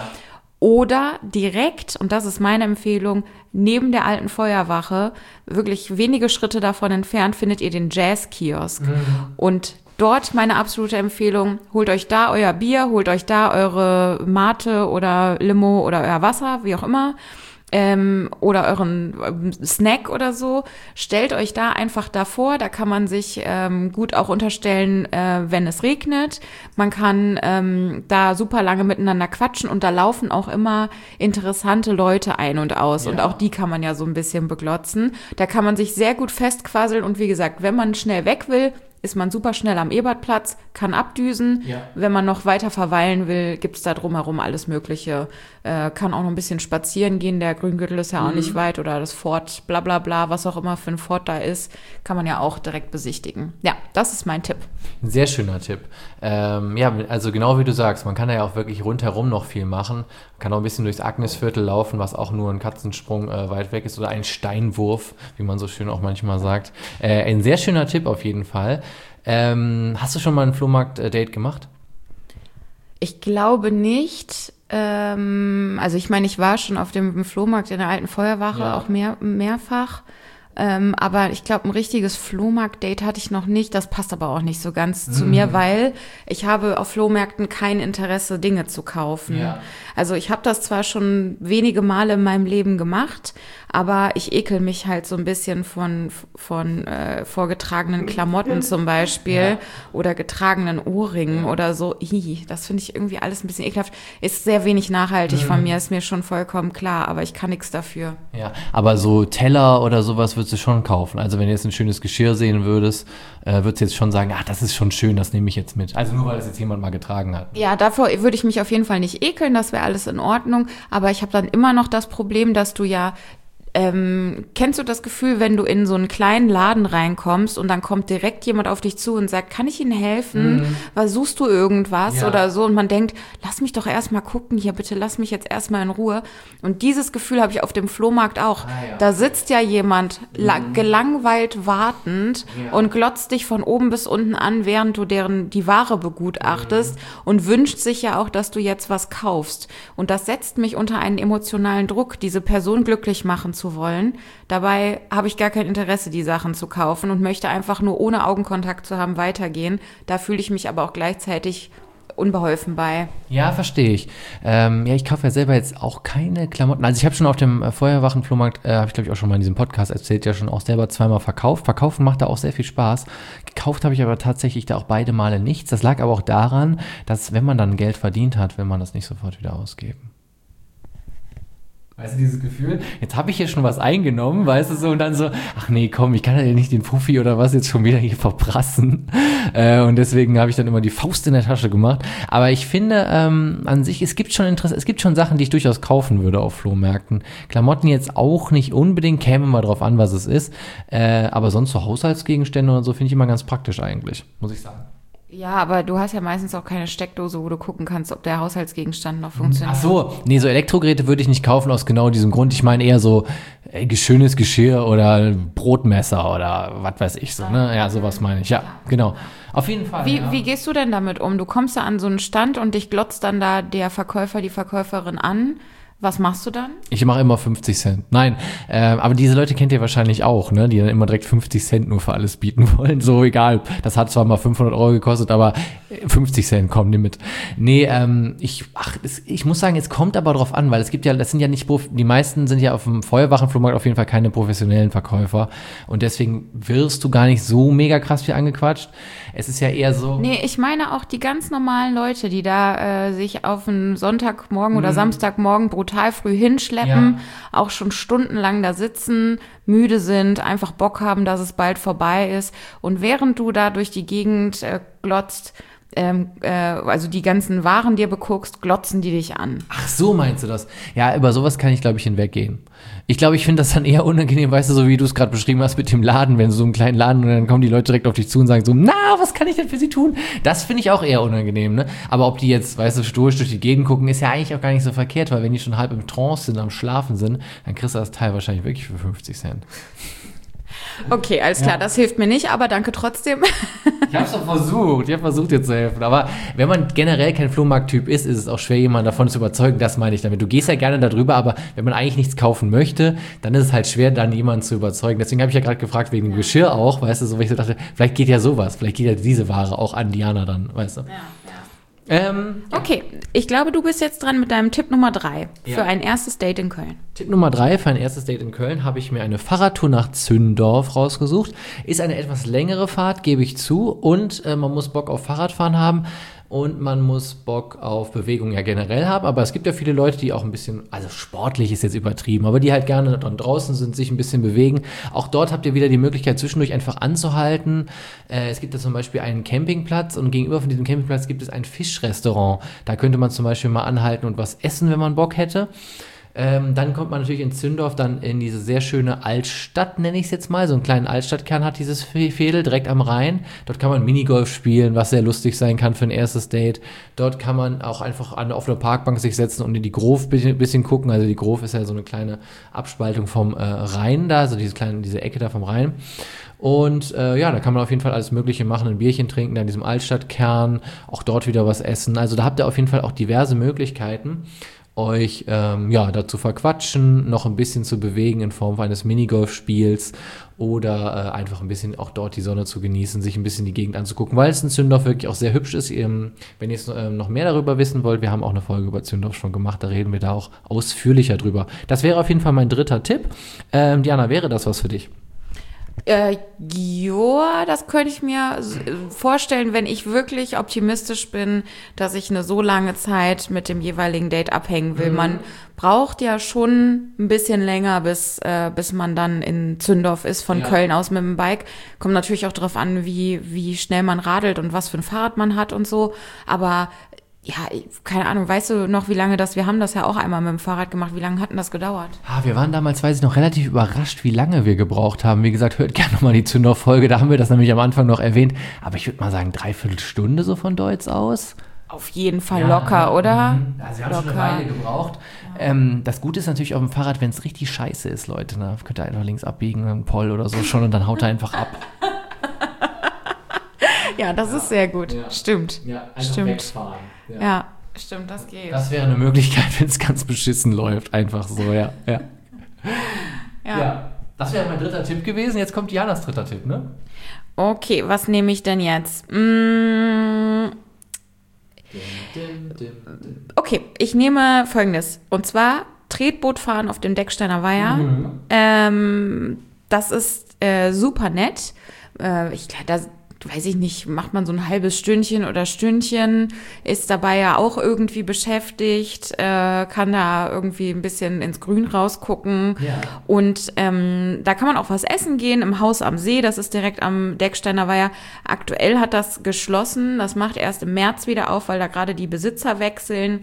Oder direkt, und das ist meine Empfehlung, neben der alten Feuerwache, wirklich wenige Schritte davon entfernt, findet ihr den Jazz-Kiosk. Mhm. Und dort meine absolute Empfehlung, holt euch da euer Bier, holt euch da eure Mate oder Limo oder euer Wasser, wie auch immer, ähm, oder euren ähm, Snack oder so. Stellt euch da einfach davor, da kann man sich ähm, gut auch unterstellen, äh, wenn es regnet. Man kann ähm, da super lange miteinander quatschen und da laufen auch immer interessante Leute ein und aus ja. und auch die kann man ja so ein bisschen beglotzen. Da kann man sich sehr gut festquasseln und wie gesagt, wenn man schnell weg will, ist man super schnell am Ebertplatz, kann abdüsen. Ja. Wenn man noch weiter verweilen will, gibt's da drumherum alles Mögliche. Äh, kann auch noch ein bisschen spazieren gehen. Der Grüngürtel ist ja mhm. auch nicht weit. Oder das Fort, bla bla bla, was auch immer für ein Fort da ist, kann man ja auch direkt besichtigen. Ja, das ist mein Tipp. Ein sehr schöner Tipp. Ähm, ja, also genau wie du sagst, man kann da ja auch wirklich rundherum noch viel machen. Man kann auch ein bisschen durchs Agnesviertel laufen, was auch nur ein Katzensprung äh, weit weg ist. Oder ein Steinwurf, wie man so schön auch manchmal sagt. Äh, ein sehr schöner Tipp auf jeden Fall. Ähm, hast du schon mal ein Flohmarkt-Date gemacht? Ich glaube nicht. Ähm, also ich meine, ich war schon auf dem Flohmarkt in der alten Feuerwache, ja. auch mehr, mehrfach. Ähm, aber ich glaube, ein richtiges Flohmarkt-Date hatte ich noch nicht. Das passt aber auch nicht so ganz mhm. zu mir, weil ich habe auf Flohmärkten kein Interesse, Dinge zu kaufen. Ja. Also ich habe das zwar schon wenige Male in meinem Leben gemacht, aber ich ekel mich halt so ein bisschen von, von äh, vorgetragenen Klamotten zum Beispiel ja. oder getragenen Ohrringen ja. oder so. Hi, das finde ich irgendwie alles ein bisschen ekelhaft. Ist sehr wenig nachhaltig mhm. von mir, ist mir schon vollkommen klar, aber ich kann nichts dafür. Ja, aber so Teller oder sowas würdest du schon kaufen. Also wenn du jetzt ein schönes Geschirr sehen würdest, äh, würdest du jetzt schon sagen, ach, das ist schon schön, das nehme ich jetzt mit. Also nur, weil das jetzt jemand mal getragen hat. Ja, davor würde ich mich auf jeden Fall nicht ekeln, das wäre alles in Ordnung, aber ich habe dann immer noch das Problem, dass du ja Ähm, kennst du das Gefühl, wenn du in so einen kleinen Laden reinkommst und dann kommt direkt jemand auf dich zu und sagt, kann ich Ihnen helfen? Mhm. Was suchst du irgendwas ja. oder so? Und man denkt, lass mich doch erstmal gucken hier, bitte lass mich jetzt erstmal in Ruhe. Und dieses Gefühl habe ich auf dem Flohmarkt auch. Ah, ja. Da sitzt ja jemand mhm. gelangweilt wartend ja. und glotzt dich von oben bis unten an, während du deren die Ware begutachtest mhm. und wünscht sich ja auch, dass du jetzt was kaufst. Und das setzt mich unter einen emotionalen Druck, diese Person glücklich machen zu wollen. Dabei habe ich gar kein Interesse, die Sachen zu kaufen und möchte einfach nur ohne Augenkontakt zu haben weitergehen. Da fühle ich mich aber auch gleichzeitig unbeholfen bei. Ja, verstehe ich. Ähm, ja, ich kaufe ja selber jetzt auch keine Klamotten. Also ich habe schon auf dem äh, Feuerwachen-Flohmarkt, äh, habe ich glaube ich auch schon mal in diesem Podcast erzählt, ja schon auch selber zweimal verkauft. Verkaufen macht da auch sehr viel Spaß. Gekauft habe ich aber tatsächlich da auch beide Male nichts. Das lag aber auch daran, dass wenn man dann Geld verdient hat, will man das nicht sofort wieder ausgeben. Weißt du, dieses Gefühl, jetzt habe ich hier schon was eingenommen, weißt du, so, und dann so, ach nee, komm, ich kann ja nicht den Fuffi oder was jetzt schon wieder hier verprassen. Äh, und deswegen habe ich dann immer die Faust in der Tasche gemacht. Aber ich finde, ähm, an sich, es gibt schon Interesse, es gibt schon Sachen, die ich durchaus kaufen würde auf Flohmärkten. Klamotten jetzt auch nicht unbedingt, käme mal drauf an, was es ist. Äh, aber sonst so Haushaltsgegenstände oder so finde ich immer ganz praktisch eigentlich, muss ich sagen. Ja, aber du hast ja meistens auch keine Steckdose, wo du gucken kannst, ob der Haushaltsgegenstand noch funktioniert. Ach so, nee, so Elektrogeräte würde ich nicht kaufen aus genau diesem Grund. Ich meine eher so äh, schönes Geschirr oder Brotmesser oder was weiß ich so, ne? Ja, sowas meine ich. Ja, genau. Auf jeden Fall. Wie, ja. wie gehst du denn damit um? Du kommst da an so einen Stand und dich glotzt dann da der Verkäufer, die Verkäuferin an. Was machst du dann? Ich mache immer fünfzig Cent. Nein, äh, aber diese Leute kennt ihr wahrscheinlich auch, ne? Die dann immer direkt fünfzig Cent nur für alles bieten wollen. So, egal. Das hat zwar mal fünfhundert Euro gekostet, aber fünfzig Cent, komm, nimm mit. Nee, ähm, ich, ach, es, ich muss sagen, es kommt aber drauf an, weil es gibt ja, das sind ja nicht, die meisten sind ja auf dem Feuerwachenflohmarkt auf jeden Fall keine professionellen Verkäufer. Und deswegen wirst du gar nicht so mega krass viel angequatscht. Es ist ja eher so. Nee, ich meine auch die ganz normalen Leute, die da äh, sich auf einen Sonntagmorgen oder Samstagmorgen brutal früh hinschleppen, Ja. auch schon stundenlang da sitzen, müde sind, einfach Bock haben, dass es bald vorbei ist. Und während du da durch die Gegend äh, glotzt, ähm, äh, also die ganzen Waren dir beguckst, glotzen die dich an. Ach so, meinst du das? Ja, über sowas kann ich, glaube ich, hinweggehen. Ich glaube, ich finde das dann eher unangenehm, weißt du, so wie du es gerade beschrieben hast mit dem Laden, wenn so einen kleinen Laden und dann kommen die Leute direkt auf dich zu und sagen so, na, was kann ich denn für sie tun? Das finde ich auch eher unangenehm, ne? Aber ob die jetzt, weißt du, stoisch durch die Gegend gucken, ist ja eigentlich auch gar nicht so verkehrt, weil wenn die schon halb im Trance sind, am Schlafen sind, dann kriegst du das Teil wahrscheinlich wirklich für fünfzig Cent. Okay, alles klar, Ja. das hilft mir nicht, aber danke trotzdem. Ich habe es doch versucht, ich habe versucht dir zu helfen. Aber wenn man generell kein Flohmarkttyp ist, ist es auch schwer, jemanden davon zu überzeugen. Das meine ich damit. Du gehst ja gerne darüber, aber wenn man eigentlich nichts kaufen möchte, dann ist es halt schwer, dann jemanden zu überzeugen. Deswegen habe ich ja gerade gefragt, wegen dem Geschirr auch, weißt du, so, weil ich so dachte, vielleicht geht ja sowas, vielleicht geht ja diese Ware auch an Diana dann, weißt du. Ja, ja. Ähm, Okay, ich glaube, du bist jetzt dran mit deinem Tipp Nummer drei Ja. für ein erstes Date in Köln. Tipp Nummer drei für ein erstes Date in Köln habe ich mir eine Fahrradtour nach Zündorf rausgesucht. Ist eine etwas längere Fahrt, gebe ich zu. Und äh, man muss Bock auf Fahrradfahren haben. Und man muss Bock auf Bewegung ja generell haben. Aber es gibt ja viele Leute, die auch ein bisschen, also sportlich ist jetzt übertrieben, aber die halt gerne dann draußen sind, sich ein bisschen bewegen. Auch dort habt ihr wieder die Möglichkeit, zwischendurch einfach anzuhalten. Äh, es gibt da zum Beispiel einen Campingplatz und gegenüber von diesem Campingplatz gibt es ein Fischrestaurant. Da könnte man zum Beispiel mal anhalten und was essen, wenn man Bock hätte. Ähm, dann kommt man natürlich in Zündorf dann in diese sehr schöne Altstadt, nenne ich es jetzt mal. So einen kleinen Altstadtkern hat dieses Veedel direkt am Rhein. Dort kann man Minigolf spielen, was sehr lustig sein kann für ein erstes Date. Dort kann man auch einfach an, auf eine Parkbank sich setzen und in die Grof ein bisschen, bisschen gucken. Also die Grof ist ja so eine kleine Abspaltung vom äh, Rhein da, also diese, kleine, diese Ecke da vom Rhein. Und äh, ja, da kann man auf jeden Fall alles Mögliche machen, ein Bierchen trinken, da in diesem Altstadtkern, auch dort wieder was essen. Also da habt ihr auf jeden Fall auch diverse Möglichkeiten, euch ähm, ja, dazu verquatschen, noch ein bisschen zu bewegen in Form eines Minigolfspiels oder äh, einfach ein bisschen auch dort die Sonne zu genießen, sich ein bisschen die Gegend anzugucken, weil es in Zündorf wirklich auch sehr hübsch ist. Ähm, wenn ihr ähm, noch mehr darüber wissen wollt, wir haben auch eine Folge über Zündorf schon gemacht, da reden wir da auch ausführlicher drüber. Das wäre auf jeden Fall mein dritter Tipp. Ähm, Diana, wäre das was für dich? Äh, ja, das könnte ich mir s- vorstellen, wenn ich wirklich optimistisch bin, dass ich eine so lange Zeit mit dem jeweiligen Date abhängen will. Man braucht ja schon ein bisschen länger, bis, äh, bis man dann in Zündorf ist, von Ja. Köln aus mit dem Bike. Kommt natürlich auch darauf an, wie, wie schnell man radelt und was für ein Fahrrad man hat und so. Aber ja, keine Ahnung, weißt du noch, wie lange das, wir haben das ja auch einmal mit dem Fahrrad gemacht, wie lange hat denn das gedauert? Ah, wir waren damals, weiß ich noch, relativ überrascht, wie lange wir gebraucht haben. Wie gesagt, hört gerne nochmal die Zündorf-Folge, da haben wir das nämlich am Anfang noch erwähnt. Aber ich würde mal sagen, dreiviertel Stunde so von Deutz aus. Auf jeden Fall locker, oder? Mhm. Also wir haben schon eine Weile gebraucht. Ähm, das Gute ist natürlich auf dem Fahrrad, wenn es richtig scheiße ist, Leute, ne? Könnt ihr einfach links abbiegen, einen Poll oder so schon und dann haut er einfach ab. Ja, das ist sehr gut. Ja. Stimmt. Ja, Stimmt. wegfahren. Ja, stimmt, das geht. Das wäre eine Möglichkeit, wenn es ganz beschissen läuft. Einfach so, ja. Ja. ja. ja. Das wäre mein dritter Tipp gewesen. Jetzt kommt Janas dritter Tipp, ne? Okay, was nehme ich denn jetzt? Mm, Dim, dim, dim, dim. okay, ich nehme Folgendes. Und zwar Tretbootfahren auf dem Decksteiner Weiher. Mhm. Ähm, das ist äh, super nett. Äh, ich glaube, da weiß ich nicht, macht man so ein halbes Stündchen oder Stündchen, ist dabei ja auch irgendwie beschäftigt, äh, kann da irgendwie ein bisschen ins Grün rausgucken. Ja. Und ähm, da kann man auch was essen gehen im Haus am See, das ist direkt am Decksteiner Weiher. Aktuell hat das geschlossen, das macht erst im März wieder auf, weil da gerade die Besitzer wechseln.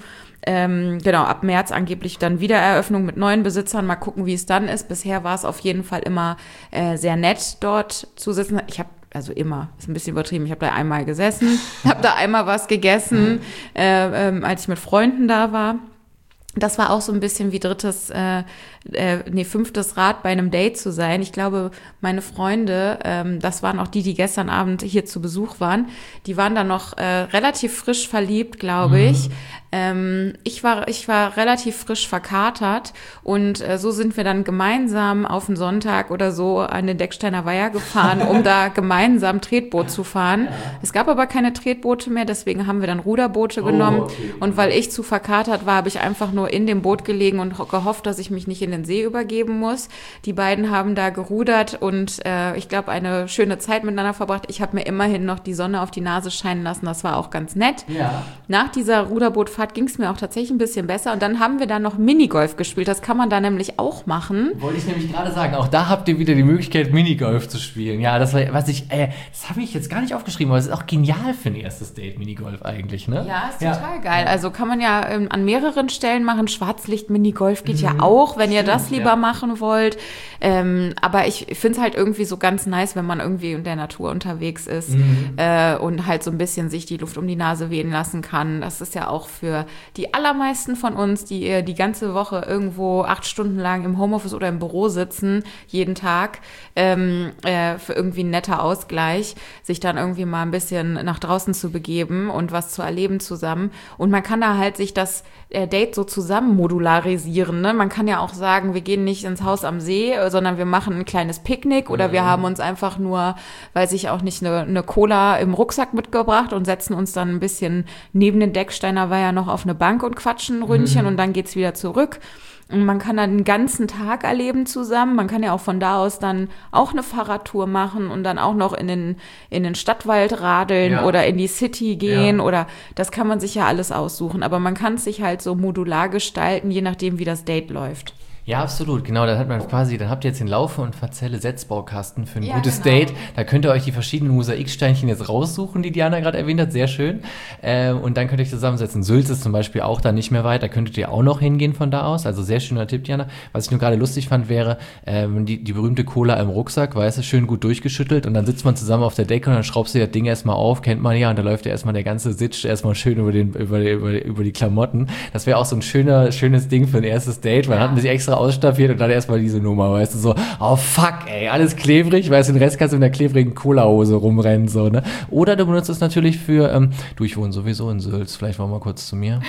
Ähm, genau, ab März angeblich dann Wiedereröffnung mit neuen Besitzern. Mal gucken, wie es dann ist. Bisher war es auf jeden Fall immer äh, sehr nett, dort zu sitzen. Ich habe also immer, ist ein bisschen übertrieben. Ich habe da einmal gesessen, habe da einmal was gegessen, äh, ähm, als ich mit Freunden da war. Das war auch so ein bisschen wie drittes, äh, äh, nee, fünftes Rad bei einem Date zu sein. Ich glaube, meine Freunde, ähm, das waren auch die, die gestern Abend hier zu Besuch waren, die waren dann noch äh, relativ frisch verliebt, glaube ich. Mhm. Ähm, ich war, ich war relativ frisch verkatert und äh, so sind wir dann gemeinsam auf den Sonntag oder so an den Decksteiner Weiher gefahren, um da gemeinsam Tretboot zu fahren. Ja. Es gab aber keine Tretboote mehr, deswegen haben wir dann Ruderboote oh, genommen. Okay. Und weil ich zu verkatert war, habe ich einfach nur in dem Boot gelegen und gehofft, dass ich mich nicht in den See übergeben muss. Die beiden haben da gerudert und äh, ich glaube, eine schöne Zeit miteinander verbracht. Ich habe mir immerhin noch die Sonne auf die Nase scheinen lassen. Das war auch ganz nett. Ja. Nach dieser Ruderbootfahrt ging es mir auch tatsächlich ein bisschen besser. Und dann haben wir da noch Minigolf gespielt. Das kann man da nämlich auch machen. Wollte ich nämlich gerade sagen. Auch da habt ihr wieder die Möglichkeit, Minigolf zu spielen. Ja, das war, was ich, äh, das habe ich jetzt gar nicht aufgeschrieben, aber es ist auch genial für ein erstes Date, Minigolf eigentlich, ne? Ja, ist total ja. geil. Also kann man ja ähm, an mehreren Stellen machen. Schwarzlicht-Minigolf geht mhm. ja auch, wenn ihr das lieber ja. machen wollt. Ähm, aber ich finde es halt irgendwie so ganz nice, wenn man irgendwie in der Natur unterwegs ist mhm. äh, und halt so ein bisschen sich die Luft um die Nase wehen lassen kann. Das ist ja auch für die allermeisten von uns, die äh, die ganze Woche irgendwo acht Stunden lang im Homeoffice oder im Büro sitzen, jeden Tag, ähm, äh, für irgendwie ein netter Ausgleich, sich dann irgendwie mal ein bisschen nach draußen zu begeben und was zu erleben zusammen. Und man kann da halt sich das äh, Date so zusammen modularisieren. Ne? Man kann ja auch sagen, wir gehen nicht ins Haus am See, sondern wir machen ein kleines Picknick oder mhm. wir haben uns einfach nur, weiß ich auch nicht, eine, eine Cola im Rucksack mitgebracht und setzen uns dann ein bisschen neben den Decksteiner Weiher noch auf eine Bank und quatschen ein Ründchen mhm. und dann geht's wieder zurück. Und man kann dann den ganzen Tag erleben zusammen. Man kann ja auch von da aus dann auch eine Fahrradtour machen und dann auch noch in den, in den Stadtwald radeln ja. oder in die City gehen ja. oder das kann man sich ja alles aussuchen. Aber man kann es sich halt so modular gestalten, je nachdem, wie das Date läuft. Ja, absolut, genau, dann hat man quasi, dann habt ihr jetzt den Laufe- und Verzelle Setzbaukasten für ein ja, gutes genau. Date, da könnt ihr euch die verschiedenen Mosaiksteinchen jetzt raussuchen, die Diana gerade erwähnt hat, sehr schön, ähm, und dann könnt ihr euch zusammensetzen. Sülz ist zum Beispiel auch da nicht mehr weit, da könntet ihr auch noch hingehen von da aus, also sehr schöner Tipp, Diana. Was ich nur gerade lustig fand, wäre ähm, die, die berühmte Cola im Rucksack, weißt du, schön gut durchgeschüttelt und dann sitzt man zusammen auf der Decke und dann schraubst du das Ding erstmal auf, kennt man ja, und da läuft ja erstmal der ganze Sitz erstmal schön über, den, über, über, über die Klamotten. Das wäre auch so ein schöner, schönes Ding für ein erstes Date, man ja. hat man sich extra ausstaffiert und dann erstmal diese Nummer, weißt du, so, oh fuck, ey, alles klebrig, weißt du, den Rest kannst du in der klebrigen Cola-Hose rumrennen, so, ne? Oder du benutzt es natürlich für, ähm, du, ich wohne sowieso in Sülz, vielleicht wollen wir mal kurz zu mir.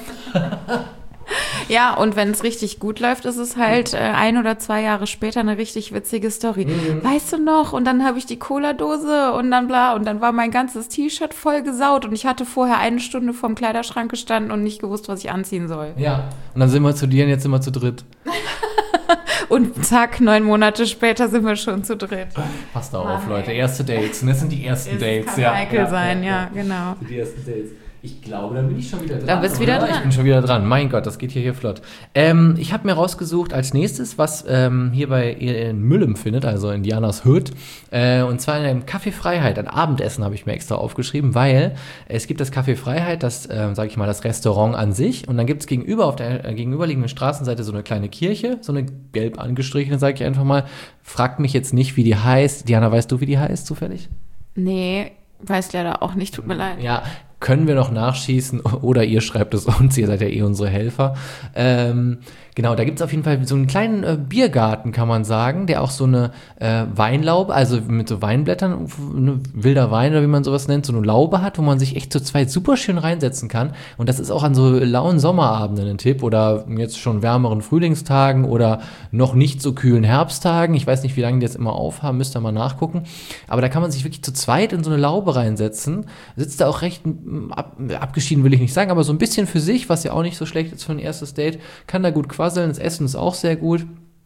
Ja, und wenn es richtig gut läuft, ist es halt äh, ein oder zwei Jahre später eine richtig witzige Story. Mhm. Weißt du noch? Und dann habe ich die Cola-Dose und dann bla und dann war mein ganzes T-Shirt voll gesaut und ich hatte vorher eine Stunde vorm Kleiderschrank gestanden und nicht gewusst, was ich anziehen soll. Ja, und dann sind wir zu dir und jetzt sind wir zu dritt. Und zack, neun Monate später sind wir schon zu dritt. Passt auch auf, Leute. Erste Dates. Und das sind die ersten es Dates. Kann ja, Michael ja, sein, ja, ja, ja, genau. Die ersten Dates. Ich glaube, dann bin ich schon wieder dran. Da bist du wieder dran. Ich bin schon wieder dran. Mein Gott, das geht hier, hier flott. Ähm, ich habe mir rausgesucht als nächstes, was ähm, hier bei in Müllem findet, also in Dianas Hüt. Äh, und zwar in einem Café Freiheit. Ein Abendessen habe ich mir extra aufgeschrieben, weil es gibt das Café Freiheit, das, äh, sage ich mal, das Restaurant an sich. Und dann gibt es gegenüber auf der äh, gegenüberliegenden Straßenseite so eine kleine Kirche, so eine gelb angestrichene, sage ich einfach mal. Fragt mich jetzt nicht, wie die heißt. Diana, weißt du, wie die heißt, zufällig? Nee, weiß leider auch nicht, tut mir leid. Ja, können wir noch nachschießen oder ihr schreibt es uns, ihr seid ja eh unsere Helfer. Ähm, genau, da gibt es auf jeden Fall so einen kleinen äh, Biergarten, kann man sagen, der auch so eine äh, Weinlaube, also mit so Weinblättern, ne, wilder Wein oder wie man sowas nennt, so eine Laube hat, wo man sich echt zu zweit super schön reinsetzen kann. Und das ist auch an so lauen Sommerabenden ein Tipp oder jetzt schon wärmeren Frühlingstagen oder noch nicht so kühlen Herbsttagen. Ich weiß nicht, wie lange die jetzt immer aufhaben, müsst ihr mal nachgucken. Aber da kann man sich wirklich zu zweit in so eine Laube reinsetzen, sitzt da auch recht Ab, abgeschieden will ich nicht sagen, aber so ein bisschen für sich, was ja auch nicht so schlecht ist für ein erstes Date, kann da gut quasseln, das Essen ist auch sehr gut.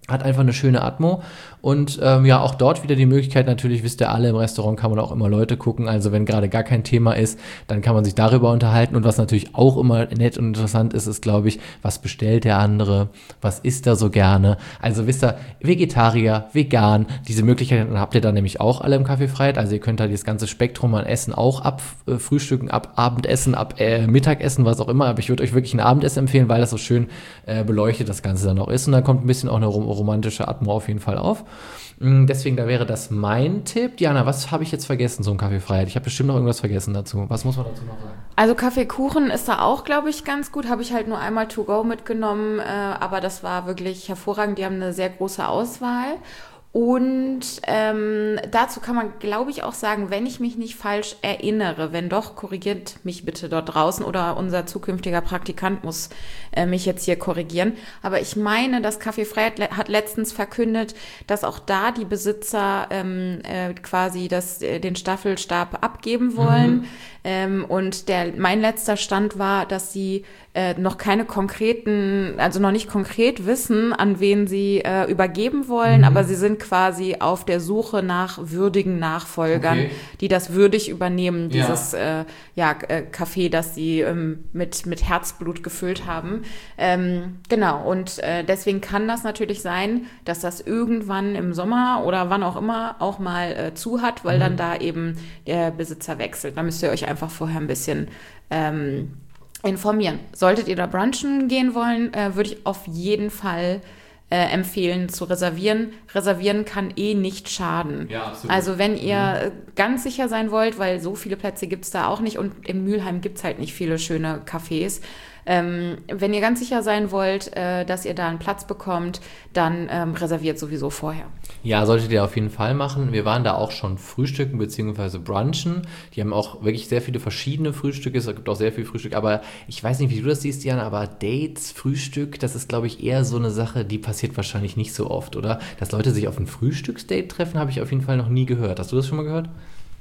Hat einfach eine schöne Atmo und ähm, ja, auch dort wieder die Möglichkeit, natürlich, wisst ihr alle, im Restaurant kann man auch immer Leute gucken, also wenn gerade gar kein Thema ist, dann kann man sich darüber unterhalten und was natürlich auch immer nett und interessant ist, ist, glaube ich, was bestellt der andere, was isst er so gerne, also wisst ihr, Vegetarier, vegan, diese Möglichkeiten habt ihr dann nämlich auch alle im Café Freiheit, also ihr könnt da dieses ganze Spektrum an Essen auch ab äh, Frühstücken, ab Abendessen, ab äh, Mittagessen, was auch immer, aber ich würde euch wirklich ein Abendessen empfehlen, weil das so schön äh, beleuchtet das Ganze dann auch ist und dann kommt ein bisschen auch eine rom- romantische Atmo auf jeden Fall auf. Deswegen, da wäre das mein Tipp. Diana, was habe ich jetzt vergessen, so ein Café Freiheit? Ich habe bestimmt noch irgendwas vergessen dazu. Was muss man dazu noch sagen? Also Kaffeekuchen ist da auch, glaube ich, ganz gut. Habe ich halt nur einmal to go mitgenommen, äh, aber das war wirklich hervorragend. Die haben eine sehr große Auswahl. Und ähm, dazu kann man, glaube ich, auch sagen, wenn ich mich nicht falsch erinnere, wenn doch, korrigiert mich bitte dort draußen oder unser zukünftiger Praktikant muss äh, mich jetzt hier korrigieren. Aber ich meine, das Café Freiheit le- hat letztens verkündet, dass auch da die Besitzer ähm, äh, quasi das, äh, den Staffelstab abgeben wollen. Mhm. Ähm, und der, mein letzter Stand war, dass sie äh, noch keine konkreten, also noch nicht konkret wissen, an wen sie äh, übergeben wollen, mhm. aber sie sind quasi auf der Suche nach würdigen Nachfolgern, okay. die das würdig übernehmen, dieses ja. Äh, ja, äh, Café, das sie ähm, mit, mit Herzblut gefüllt haben. Ähm, genau, und äh, deswegen kann das natürlich sein, dass das irgendwann im Sommer oder wann auch immer auch mal äh, zu hat, weil mhm. dann da eben der Besitzer wechselt. Da müsst ihr euch einfach vorher ein bisschen ähm, informieren. Solltet ihr da brunchen gehen wollen, äh, würde ich auf jeden Fall Äh, empfehlen zu reservieren. Reservieren kann eh nicht schaden. Ja, absolut. Also wenn ihr mhm. ganz sicher sein wollt, weil so viele Plätze gibt es da auch nicht und in Mülheim gibt es halt nicht viele schöne Cafés. Ähm, wenn ihr ganz sicher sein wollt, äh, dass ihr da einen Platz bekommt, dann ähm, reserviert sowieso vorher. Ja, solltet ihr auf jeden Fall machen. Wir waren da auch schon frühstücken bzw. brunchen. Die haben auch wirklich sehr viele verschiedene Frühstücke. Es gibt auch sehr viel Frühstück. Aber ich weiß nicht, wie du das siehst, Diana, aber Dates, Frühstück, das ist, glaube ich, eher so eine Sache, die passiert wahrscheinlich nicht so oft, oder? Dass Leute sich auf ein Frühstücksdate treffen, habe ich auf jeden Fall noch nie gehört. Hast du das schon mal gehört?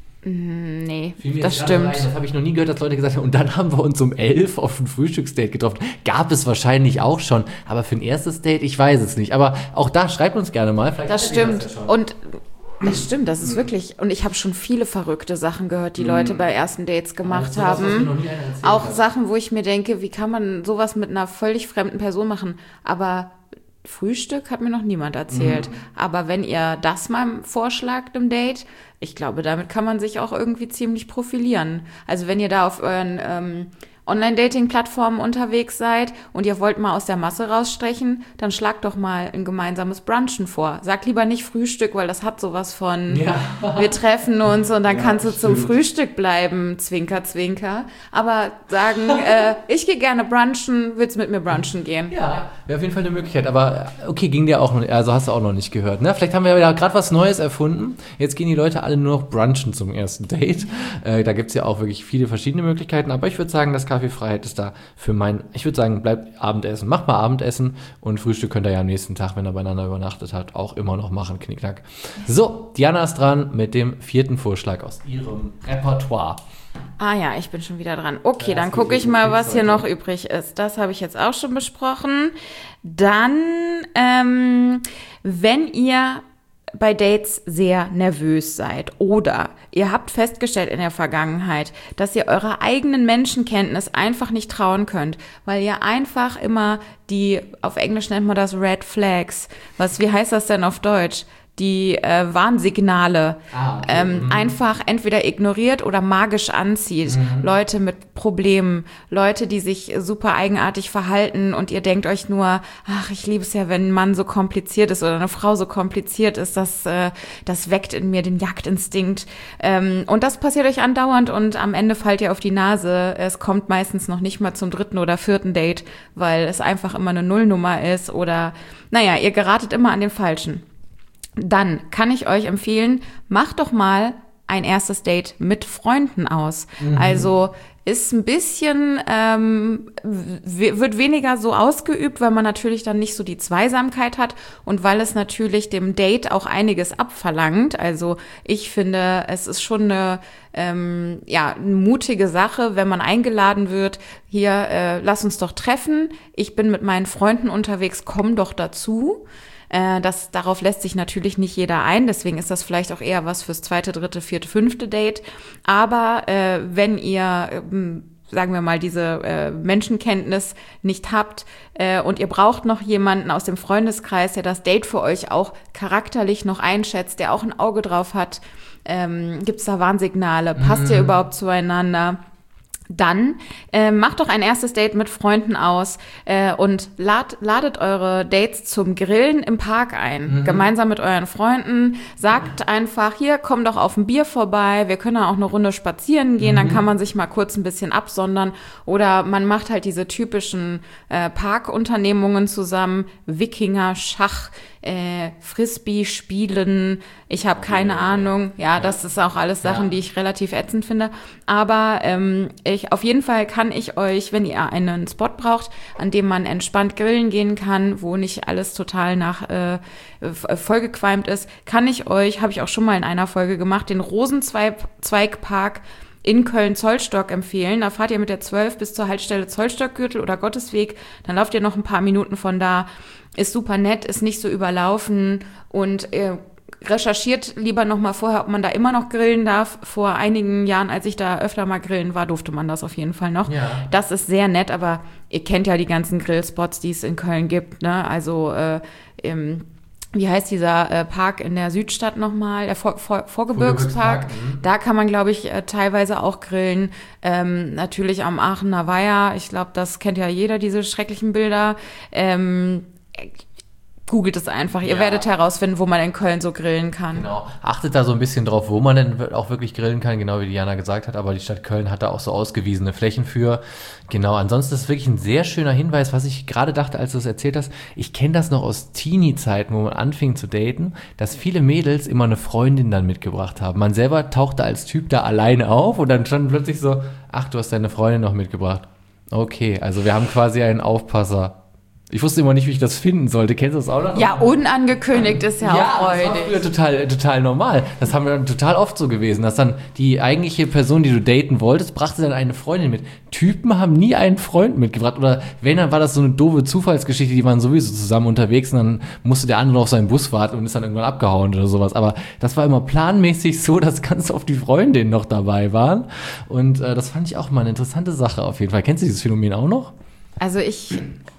Nee, das stimmt. Rein, das habe ich noch nie gehört, dass Leute gesagt haben, und dann haben wir uns um elf auf ein Frühstücksdate getroffen. Gab es wahrscheinlich auch schon, aber für ein erstes Date, ich weiß es nicht. Aber auch da, schreibt uns gerne mal. Vielleicht das stimmt. Das ja und das stimmt, das ist wirklich, und ich habe schon viele verrückte Sachen gehört, die Leute bei ersten Dates gemacht sowas, haben. noch nie einer erzählt auch hat. Sachen, wo ich mir denke, wie kann man sowas mit einer völlig fremden Person machen? Aber Frühstück hat mir noch niemand erzählt. Mhm. Aber wenn ihr das mal vorschlagt im Date, ich glaube, damit kann man sich auch irgendwie ziemlich profilieren. Also wenn ihr da auf euren ähm, Online-Dating-Plattformen unterwegs seid und ihr wollt mal aus der Masse rausstechen, dann schlagt doch mal ein gemeinsames Brunchen vor. Sag lieber nicht Frühstück, weil das hat sowas von, ja. wir treffen uns und dann ja, kannst du stimmt. zum Frühstück bleiben, zwinker, zwinker. Aber sagen, äh, ich gehe gerne brunchen, willst du mit mir brunchen gehen? Ja, wäre auf jeden Fall eine Möglichkeit. Aber okay, ging dir auch noch, also hast du auch noch nicht gehört. Ne? Vielleicht haben wir ja gerade was Neues erfunden. Jetzt gehen die Leute alle nur noch brunchen zum ersten Date. Äh, da gibt es ja auch wirklich viele verschiedene Möglichkeiten. Aber ich würde sagen, das Café Freiheit ist da für mein, ich würde sagen, bleibt Abendessen. Macht mal Abendessen und Frühstück könnt ihr ja am nächsten Tag, wenn er beieinander übernachtet hat, auch immer noch machen. Knickknack. So, Diana ist dran mit dem vierten Vorschlag aus ihrem Repertoire. Ah ja, ich bin schon wieder dran. Okay, ja, dann gucke ich mal, was hier noch übrig ist. Das habe ich jetzt auch schon besprochen. Dann, ähm, wenn ihr bei Dates sehr nervös seid oder ihr habt festgestellt in der Vergangenheit, dass ihr eurer eigenen Menschenkenntnis einfach nicht trauen könnt, weil ihr einfach immer die, auf Englisch nennt man das Red Flags, was, wie heißt das denn auf Deutsch? Die äh, Warnsignale ah, okay. ähm, mhm. einfach entweder ignoriert oder magisch anzieht. Mhm. Leute mit Problemen, Leute, die sich super eigenartig verhalten und ihr denkt euch nur, ach, ich liebe es ja, wenn ein Mann so kompliziert ist oder eine Frau so kompliziert ist, das, äh, das weckt in mir den Jagdinstinkt. Ähm, und das passiert euch andauernd und am Ende fallt ihr auf die Nase. Es kommt meistens noch nicht mal zum dritten oder vierten Date, weil es einfach immer eine Nullnummer ist oder, naja, ihr geratet immer an den Falschen. Dann kann ich euch empfehlen, macht doch mal ein erstes Date mit Freunden aus. Mhm. Also ist ein bisschen, ähm, w- wird weniger so ausgeübt, weil man natürlich dann nicht so die Zweisamkeit hat und weil es natürlich dem Date auch einiges abverlangt. Also ich finde, es ist schon eine, ähm, ja, eine mutige Sache, wenn man eingeladen wird, hier, äh, lass uns doch treffen, ich bin mit meinen Freunden unterwegs, komm doch dazu. Äh, das, darauf lässt sich natürlich nicht jeder ein, deswegen ist das vielleicht auch eher was fürs zweite, dritte, vierte, fünfte Date. Aber äh, wenn ihr ähm, sagen wir mal, diese äh, Menschenkenntnis nicht habt äh, und ihr braucht noch jemanden aus dem Freundeskreis, der das Date für euch auch charakterlich noch einschätzt, der auch ein Auge drauf hat, ähm, gibt es da Warnsignale, passt ihr überhaupt zueinander? Dann äh, macht doch ein erstes Date mit Freunden aus äh, und lad, ladet eure Dates zum Grillen im Park ein. Mhm. Gemeinsam mit euren Freunden. Sagt einfach, hier, komm doch auf ein Bier vorbei. Wir können auch eine Runde spazieren gehen. Mhm. Dann kann man sich mal kurz ein bisschen absondern. Oder man macht halt diese typischen äh, Parkunternehmungen zusammen. Wikinger, Schach, äh, Frisbee spielen. Ich habe keine Ahnung. Ja, das ist auch alles Sachen, ja. die ich relativ ätzend finde. Aber ähm, ich, auf jeden Fall kann ich euch, wenn ihr einen Spot braucht, an dem man entspannt grillen gehen kann, wo nicht alles total nach äh, vollgequalmt ist, kann ich euch, habe ich auch schon mal in einer Folge gemacht, den Rosenzweigpark in Köln-Zollstock empfehlen. Da fahrt ihr mit der zwölf bis zur Haltestelle Zollstockgürtel oder Gottesweg. Dann lauft ihr noch ein paar Minuten von da. Ist super nett, ist nicht so überlaufen und äh, recherchiert lieber noch mal vorher, ob man da immer noch grillen darf. Vor einigen Jahren, als ich da öfter mal grillen war, durfte man das auf jeden Fall noch. Ja. Das ist sehr nett, aber ihr kennt ja die ganzen Grillspots, die es in Köln gibt, ne? Also äh, im Wie heißt dieser äh, Park in der Südstadt nochmal? Der Vor Vor Vorgebirgspark. Da kann man, glaube ich, äh, teilweise auch grillen. Ähm, natürlich am Aachener Weiher. Ich glaube, das kennt ja jeder, diese schrecklichen Bilder. Ähm, Googelt es einfach. Ihr ja. werdet herausfinden, wo man in Köln so grillen kann. Genau. Achtet da so ein bisschen drauf, wo man denn auch wirklich grillen kann, genau wie Diana gesagt hat. Aber die Stadt Köln hat da auch so ausgewiesene Flächen für. Genau, ansonsten ist es wirklich ein sehr schöner Hinweis, was ich gerade dachte, als du es erzählt hast. Ich kenne das noch aus Teenie-Zeiten, wo man anfing zu daten, dass viele Mädels immer eine Freundin dann mitgebracht haben. Man selber tauchte als Typ da alleine auf und dann stand plötzlich so, ach, du hast deine Freundin noch mitgebracht. Okay, also wir haben quasi einen Aufpasser. Ich wusste immer nicht, wie ich das finden sollte. Kennst du das auch noch? Ja, unangekündigt ist ja, ja auch freudig. Das war früher total, total normal. Das haben wir dann total oft so gewesen, dass dann die eigentliche Person, die du daten wolltest, brachte dann eine Freundin mit. Typen haben nie einen Freund mitgebracht. Oder wenn, dann war das so eine doofe Zufallsgeschichte, die waren sowieso zusammen unterwegs und dann musste der andere auf seinen Bus warten und ist dann irgendwann abgehauen oder sowas. Aber das war immer planmäßig so, dass ganz oft die Freundinnen noch dabei waren. Und äh, das fand ich auch mal eine interessante Sache auf jeden Fall. Kennst du dieses Phänomen auch noch? Also ich...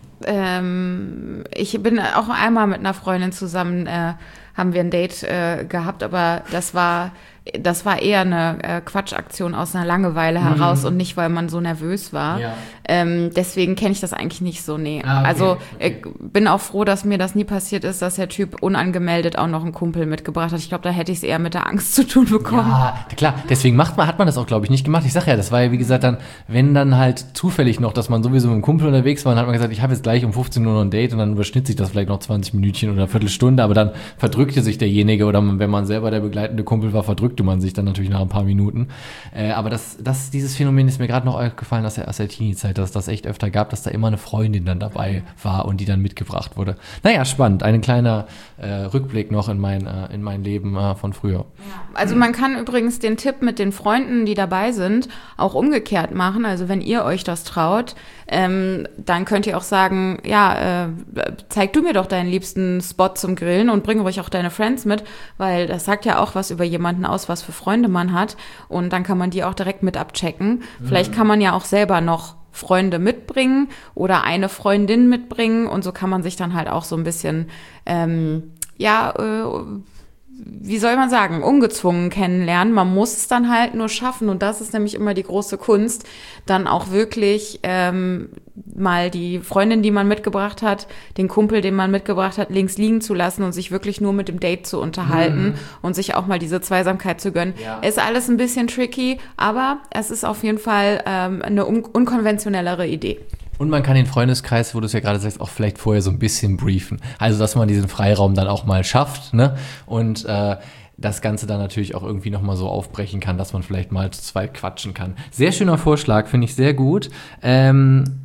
Ähm, ich bin auch einmal mit einer Freundin zusammen, äh, haben wir ein Date äh, gehabt, aber das war, das war eher eine äh, Quatschaktion aus einer Langeweile mhm. heraus und nicht, weil man so nervös war. Ja. Ähm, deswegen kenne ich das eigentlich nicht so, nee. Ah, okay, also okay. Ich bin auch froh, dass mir das nie passiert ist, dass der Typ unangemeldet auch noch einen Kumpel mitgebracht hat. Ich glaube, da hätte ich es eher mit der Angst zu tun bekommen. Ja, klar. Deswegen macht man, hat man das auch, glaube ich, nicht gemacht. Ich sage ja, das war ja, wie gesagt, dann, wenn dann halt zufällig noch, dass man sowieso mit einem Kumpel unterwegs war, dann hat man gesagt, ich habe jetzt gleich um fünfzehn Uhr noch ein Date und dann überschnitt sich das vielleicht noch zwanzig Minütchen oder eine Viertelstunde, aber dann verdrückte sich derjenige oder wenn man selber der begleitende Kumpel war, verdrückte man sich dann natürlich nach ein paar Minuten. Äh, aber das, das, dieses Phänomen ist mir gerade noch aufgefallen aus der, aus der Teenie-Zeit, dass es das echt öfter gab, dass da immer eine Freundin dann dabei war und die dann mitgebracht wurde. Naja, spannend. Ein kleiner äh, Rückblick noch in mein, äh, in mein Leben äh, von früher. Ja. Also man kann übrigens den Tipp mit den Freunden, die dabei sind, auch umgekehrt machen. Also wenn ihr euch das traut, ähm, dann könnt ihr auch sagen, ja, äh, zeig du mir doch deinen liebsten Spot zum Grillen und bring ruhig auch deine Friends mit, weil das sagt ja auch was über jemanden aus, was für Freunde man hat. Und dann kann man die auch direkt mit abchecken. Mhm. Vielleicht kann man ja auch selber noch Freunde mitbringen oder eine Freundin mitbringen und so kann man sich dann halt auch so ein bisschen, ähm, ja, äh, wie soll man sagen, ungezwungen kennenlernen. Man muss es dann halt nur schaffen und das ist nämlich immer die große Kunst, dann auch wirklich ähm, mal die Freundin, die man mitgebracht hat, den Kumpel, den man mitgebracht hat, links liegen zu lassen und sich wirklich nur mit dem Date zu unterhalten mhm. und sich auch mal diese Zweisamkeit zu gönnen. Ja. Ist alles ein bisschen tricky, aber es ist auf jeden Fall ähm, eine un- unkonventionellere Idee. Und man kann den Freundeskreis, wo du es ja gerade sagst, auch vielleicht vorher so ein bisschen briefen. Also, dass man diesen Freiraum dann auch mal schafft, ne? Und äh, das Ganze dann natürlich auch irgendwie nochmal so aufbrechen kann, dass man vielleicht mal zu zweit quatschen kann. Sehr schöner Vorschlag, finde ich sehr gut. Ähm,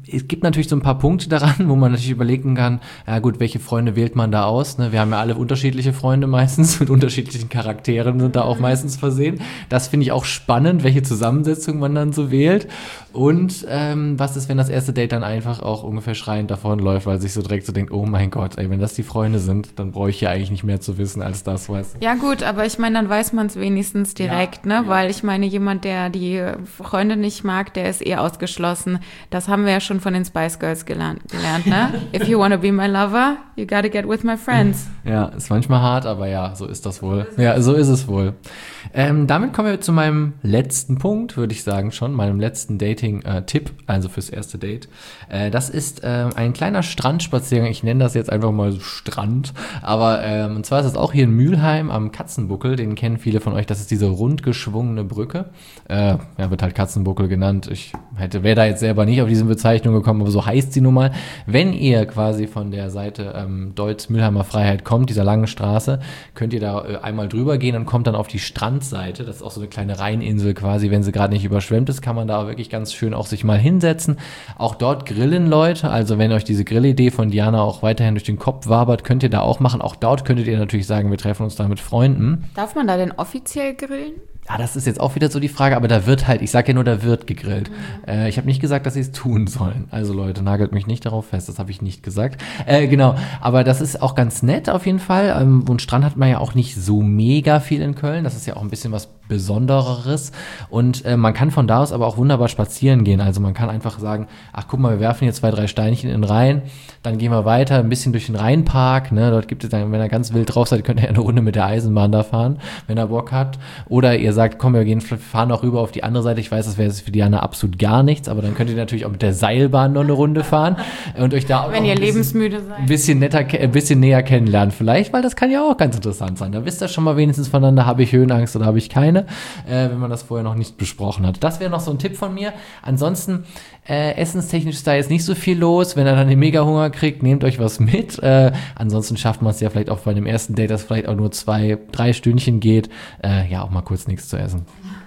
es gibt natürlich so ein paar Punkte daran, wo man natürlich überlegen kann, ja gut, welche Freunde wählt man da aus? Ne? Wir haben ja alle unterschiedliche Freunde meistens, mit unterschiedlichen Charakteren sind da auch meistens versehen. Das finde ich auch spannend, welche Zusammensetzung man dann so wählt. Und ähm, was ist, wenn das erste Date dann einfach auch ungefähr schreiend davonläuft, weil sich so direkt so denkt, oh mein Gott, ey, wenn das die Freunde sind, dann brauche ich ja eigentlich nicht mehr zu wissen als das, weißt du. Ja gut, aber ich meine, dann weiß man es wenigstens direkt, Ja, ne? ja. Weil ich meine, jemand, der die Freunde nicht mag, der ist eh ausgeschlossen. Das haben wir ja schon von den Spice Girls gelernt, gelernt ne? If you wanna be my lover, you gotta get with my friends. Ja, ist manchmal hart, aber ja, so ist das wohl. Ja, so ist es wohl. Ähm, damit kommen wir zu meinem letzten Punkt, würde ich sagen schon, meinem letzten Dating-Tipp, also fürs erste Date. Äh, das ist äh, ein kleiner Strandspaziergang. Ich nenne das jetzt einfach mal so Strand. Aber ähm, und zwar ist das auch hier in Mülheim am Katzenbuckel. Den kennen viele von euch. Das ist diese rundgeschwungene Brücke. Äh, ja, wird halt Katzenbuckel genannt. Ich hätte, wäre da jetzt selber nicht auf diese Bezeichnung gekommen, aber so heißt sie nun mal. Wenn ihr quasi von der Seite ähm, Deutz-Mülheimer Freiheit kommt, dieser langen Straße, könnt ihr da äh, einmal drüber gehen und kommt dann auf die Strandseite. Das ist auch so eine kleine Rheininsel quasi. Wenn sie gerade nicht überschwemmt ist, kann man da wirklich ganz schön auch sich mal hinsetzen. Auch dort grillen Leute. Also wenn euch diese Grillidee von Diana auch weiterhin durch den Kopf wabert, könnt ihr da auch machen. Auch dort könntet ihr natürlich sagen, wir treffen uns da mit Freunden. Darf man da denn offiziell grillen? Ja, das ist jetzt auch wieder so die Frage, aber da wird halt, ich sage ja nur, da wird gegrillt. Mhm. Äh, ich habe nicht gesagt, dass sie es tun sollen. Also Leute, nagelt mich nicht darauf fest, das habe ich nicht gesagt. Äh, genau, aber das ist auch ganz nett auf jeden Fall. Ähm, und Strand hat man ja auch nicht so mega viel in Köln. Das ist ja auch ein bisschen was Besondereres. Und äh, man kann von da aus aber auch wunderbar spazieren gehen. Also man kann einfach sagen, ach guck mal, wir werfen hier zwei, drei Steinchen in den Rhein, dann gehen wir weiter, ein bisschen durch den Rheinpark. Ne? Dort gibt es dann, wenn ihr ganz wild drauf seid, könnt ihr eine Runde mit der Eisenbahn da fahren, wenn ihr Bock habt. Oder ihr sagt, komm, wir gehen, fahren auch rüber auf die andere Seite. Ich weiß, das wäre jetzt für Diana absolut gar nichts, aber dann könnt ihr natürlich auch mit der Seilbahn noch eine Runde fahren und euch da auch wenn noch ihr ein bisschen, lebensmüde seid. ein bisschen netter, ein bisschen näher kennenlernen vielleicht, weil das kann ja auch ganz interessant sein. Da wisst ihr schon mal wenigstens voneinander, habe ich Höhenangst oder habe ich keine, äh, wenn man das vorher noch nicht besprochen hat. Das wäre noch so ein Tipp von mir. Ansonsten, äh, essenstechnisch ist da jetzt nicht so viel los. Wenn ihr dann den Mega-Hunger kriegt, nehmt euch was mit. Äh, ansonsten schafft man es ja vielleicht auch bei dem ersten Date, dass vielleicht auch nur zwei, drei Stündchen geht. Äh, ja, auch mal kurz nichts zu essen.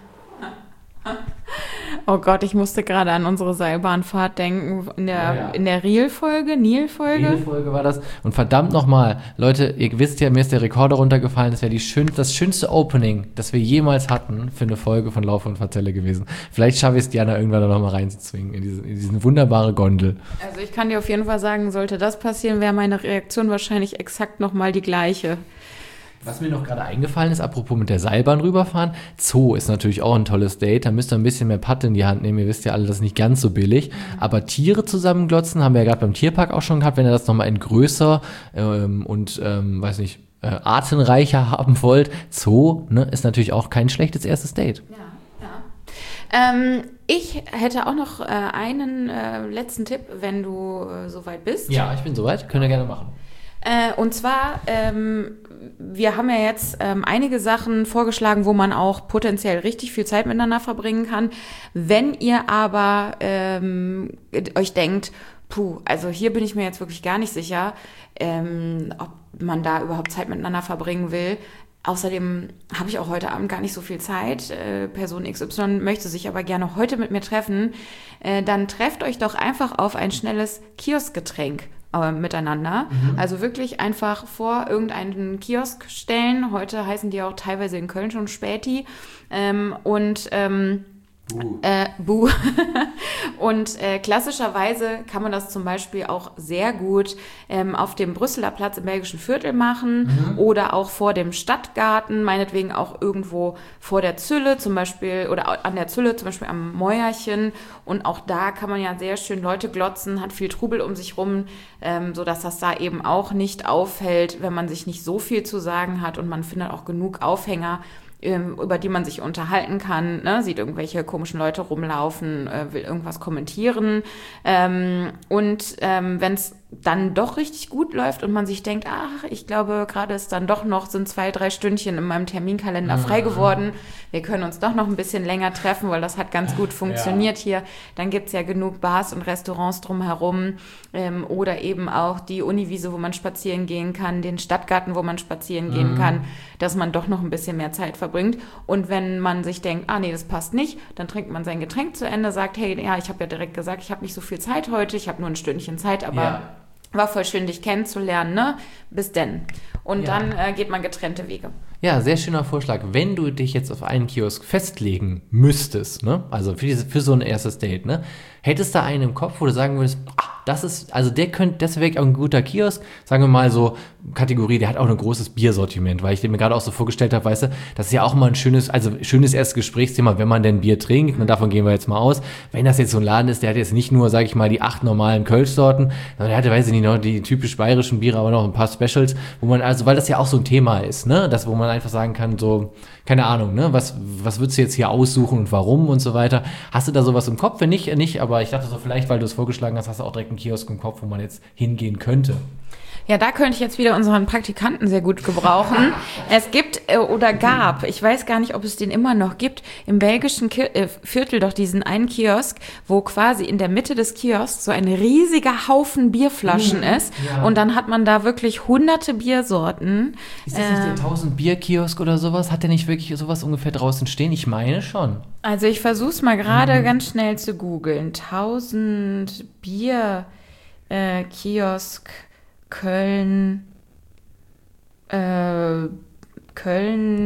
Oh Gott, ich musste gerade an unsere Seilbahnfahrt denken, in der, Ja, ja. in der Reel-Folge, Nil-Folge. Jede Folge war das. Und verdammt nochmal, Leute, ihr wisst ja, mir ist der Rekorder runtergefallen. Das wäre die schön, das schönste Opening, das wir jemals hatten für eine Folge von Lauf und Verzelle gewesen. Vielleicht schaffe ich es, Diana irgendwann da nochmal reinzuzwingen in diese, in diese wunderbare Gondel. Also ich kann dir auf jeden Fall sagen, sollte das passieren, wäre meine Reaktion wahrscheinlich exakt nochmal die gleiche. Was mir noch gerade eingefallen ist, apropos mit der Seilbahn rüberfahren, Zoo ist natürlich auch ein tolles Date, da müsst ihr ein bisschen mehr Patte in die Hand nehmen, ihr wisst ja alle, das ist nicht ganz so billig, aber Tiere zusammenglotzen haben wir ja gerade beim Tierpark auch schon gehabt, wenn ihr das nochmal in größer ähm, und, ähm, weiß nicht, äh, artenreicher haben wollt, Zoo, ne, ist natürlich auch kein schlechtes erstes Date. Ja, ja. Ähm, ich hätte auch noch äh, einen äh, letzten Tipp, wenn du äh, soweit bist. Ja, ich bin soweit, könnt ihr gerne machen. Äh, und zwar, ähm, wir haben ja jetzt ähm, einige Sachen vorgeschlagen, wo man auch potenziell richtig viel Zeit miteinander verbringen kann. Wenn ihr aber ähm, euch denkt, puh, also hier bin ich mir jetzt wirklich gar nicht sicher, ähm, ob man da überhaupt Zeit miteinander verbringen will. Außerdem habe ich auch heute Abend gar nicht so viel Zeit. Äh, Person X Y möchte sich aber gerne heute mit mir treffen. Äh, dann trefft euch doch einfach auf ein schnelles Kioskgetränk äh, miteinander. Mhm. Also wirklich einfach vor irgendeinen Kiosk stellen. Heute heißen die auch teilweise in Köln schon Späti. Ähm, und ähm, Uh. Äh, buh. Und äh, klassischerweise kann man das zum Beispiel auch sehr gut ähm, auf dem Brüsseler Platz im Belgischen Viertel machen mhm. oder auch vor dem Stadtgarten, meinetwegen auch irgendwo vor der Zülle zum Beispiel oder an der Zülle, zum Beispiel am Mäuerchen. Und auch da kann man ja sehr schön Leute glotzen, hat viel Trubel um sich rum, ähm, sodass das da eben auch nicht auffällt, wenn man sich nicht so viel zu sagen hat und man findet auch genug Aufhänger, über die man sich unterhalten kann, ne? Sieht irgendwelche komischen Leute rumlaufen, äh, will irgendwas kommentieren. Ähm, und ähm, wenn es dann doch richtig gut läuft und man sich denkt, ach, ich glaube, gerade ist dann doch noch, sind zwei, drei Stündchen in meinem Terminkalender frei geworden. Wir können uns doch noch ein bisschen länger treffen, weil das hat ganz gut funktioniert ja. hier. Dann gibt's ja genug Bars und Restaurants drumherum ähm, oder eben auch die Uniwiese, wo man spazieren gehen kann, den Stadtgarten, wo man spazieren mhm. gehen kann, dass man doch noch ein bisschen mehr Zeit verbringt. Und wenn man sich denkt, ah nee, das passt nicht, dann trinkt man sein Getränk zu Ende, sagt, hey, ja, ich habe ja direkt gesagt, ich habe nicht so viel Zeit heute, ich habe nur ein Stündchen Zeit, aber ja. war voll schön, dich kennenzulernen, ne? Bis denn. Und ja. dann äh, geht man getrennte Wege. Ja, sehr schöner Vorschlag. Wenn du dich jetzt auf einen Kiosk festlegen müsstest, ne? Also für, diese, für so ein erstes Date, ne? Hättest du einen im Kopf, wo du sagen würdest, ah, das ist, also der könnte, das wäre auch ein guter Kiosk, sagen wir mal so, Kategorie, der hat auch ein großes Biersortiment, weil ich mir gerade auch so vorgestellt habe, weißt du, das ist ja auch mal ein schönes, also schönes erstes Gesprächsthema, wenn man denn Bier trinkt, und davon gehen wir jetzt mal aus. Wenn das jetzt so ein Laden ist, der hat jetzt nicht nur, sage ich mal, die acht normalen Kölschsorten, sondern der hatte, weiß ich nicht, noch die typisch bayerischen Biere, aber noch ein paar Specials, wo man, also, weil das ja auch so ein Thema ist, ne, das, wo man einfach sagen kann, so, keine Ahnung, ne, was, was würdest du jetzt hier aussuchen und warum und so weiter. Hast du da sowas im Kopf? Wenn nicht, nicht, aber ich dachte so, vielleicht, weil du es vorgeschlagen hast, hast du auch direkt einen Kiosk im Kopf, wo man jetzt hingehen könnte. Ja, da könnte ich jetzt wieder unseren Praktikanten sehr gut gebrauchen. Es gibt äh, oder gab, ich weiß gar nicht, ob es den immer noch gibt, im belgischen Ki- äh, Viertel doch diesen einen Kiosk, wo quasi in der Mitte des Kiosks so ein riesiger Haufen Bierflaschen mhm, ist. Ja. Und dann hat man da wirklich hunderte Biersorten. Ist das nicht der tausend Bier-Kiosk oder sowas? Hat der nicht wirklich sowas ungefähr draußen stehen? Ich meine schon. Also ich versuche mal gerade mhm. ganz schnell zu googeln. tausend Bier-Kiosk Köln, äh, Köln,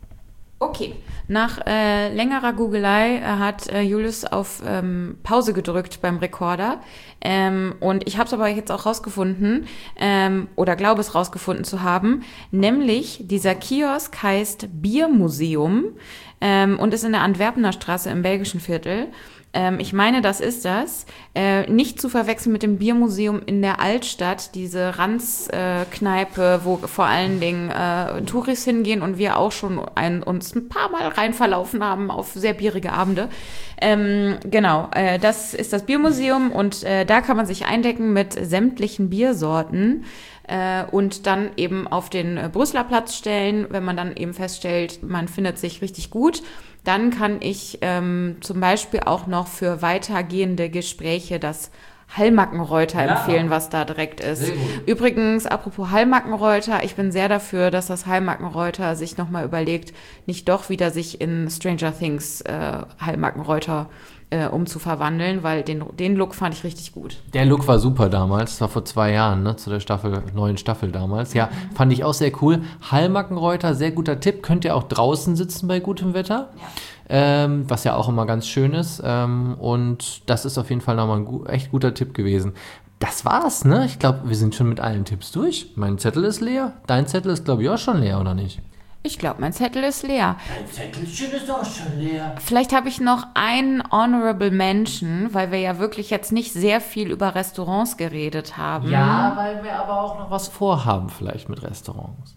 okay. Nach äh, längerer Googelei äh, hat äh, Julius auf ähm, Pause gedrückt beim Rekorder ähm, und ich habe es aber jetzt auch rausgefunden ähm, oder glaube es rausgefunden zu haben, nämlich dieser Kiosk heißt Biermuseum ähm, und ist in der Antwerpener Straße im belgischen Viertel. Ähm, ich meine, das ist das. Äh, nicht zu verwechseln mit dem Biermuseum in der Altstadt, diese Ranzkneipe, äh, wo vor allen Dingen äh, Touris hingehen und wir auch schon ein, uns ein paar Mal rein verlaufen haben auf sehr bierige Abende. Ähm, genau, äh, das ist das Biermuseum und äh, da kann man sich eindecken mit sämtlichen Biersorten. Äh, und dann eben auf den äh, Brüsseler Platz stellen, wenn man dann eben feststellt, man findet sich richtig gut. Dann kann ich ähm, zum Beispiel auch noch für weitergehende Gespräche das Hallmackenreuter ja. empfehlen, was da direkt ist. Übrigens, apropos Hallmackenreuter, ich bin sehr dafür, dass das Hallmackenreuter sich nochmal überlegt, nicht doch wieder sich in Stranger Things äh, Hallmackenreuter äh, umzuverwandeln, weil den, den Look fand ich richtig gut. Der Look war super damals, das war vor zwei Jahren, ne, zu der Staffel, neuen Staffel damals. Ja, mhm. fand ich auch sehr cool. Hallmackenreuter, sehr guter Tipp, könnt ihr auch draußen sitzen bei gutem Wetter. Ja. Ähm, was ja auch immer ganz schön ist. Ähm, und das ist auf jeden Fall nochmal ein gu- echt guter Tipp gewesen. Das war's, ne? Ich glaube, wir sind schon mit allen Tipps durch. Mein Zettel ist leer. Dein Zettel ist, glaube ich, auch schon leer, oder nicht? Ich glaube, mein Zettel ist leer. Dein Zettelchen ist auch schon leer. Vielleicht habe ich noch einen Honorable Mention, weil wir ja wirklich jetzt nicht sehr viel über Restaurants geredet haben. Ja, weil wir aber auch noch was vorhaben vielleicht mit Restaurants.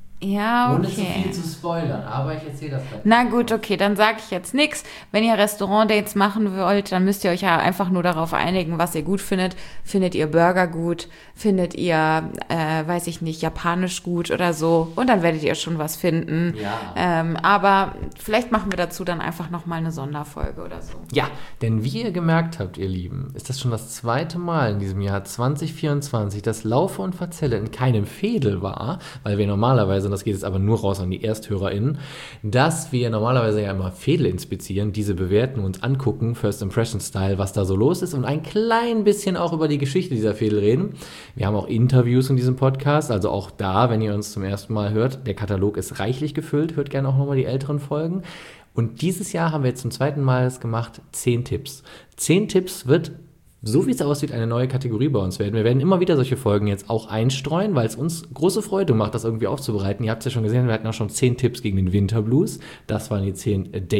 Ja, okay. Ohne zu viel zu spoilern, aber ich erzähle das gleich. Na gut, okay, dann sage ich jetzt nichts. Wenn ihr Restaurant-Dates machen wollt, dann müsst ihr euch ja einfach nur darauf einigen, was ihr gut findet. Findet ihr Burger gut? Findet ihr, äh, weiß ich nicht, japanisch gut oder so? Und dann werdet ihr schon was finden. Ja. Ähm, aber vielleicht machen wir dazu dann einfach nochmal eine Sonderfolge oder so. Ja, denn wie ihr gemerkt habt, ihr Lieben, ist das schon das zweite Mal in diesem Jahr zwanzig vierundzwanzig, dass Laufe und Verzelle in keinem Fädel war, weil wir normalerweise, und das geht jetzt aber nur raus an die ErsthörerInnen, dass wir normalerweise ja immer Fädel inspizieren, diese bewerten, uns angucken, First Impression Style, was da so los ist und ein klein bisschen auch über die Geschichte dieser Fädel reden. Wir haben auch Interviews in diesem Podcast, also auch da, wenn ihr uns zum ersten Mal hört, der Katalog ist reichlich gefüllt, hört gerne auch nochmal die älteren Folgen. Und dieses Jahr haben wir jetzt zum zweiten Mal es gemacht, zehn Tipps. Zehn Tipps wird, so wie es aussieht, eine neue Kategorie bei uns werden. Wir werden immer wieder solche Folgen jetzt auch einstreuen, weil es uns große Freude macht, das irgendwie aufzubereiten. Ihr habt es ja schon gesehen, wir hatten auch schon zehn Tipps gegen den Winterblues. Das waren die zehn Date-Tipps.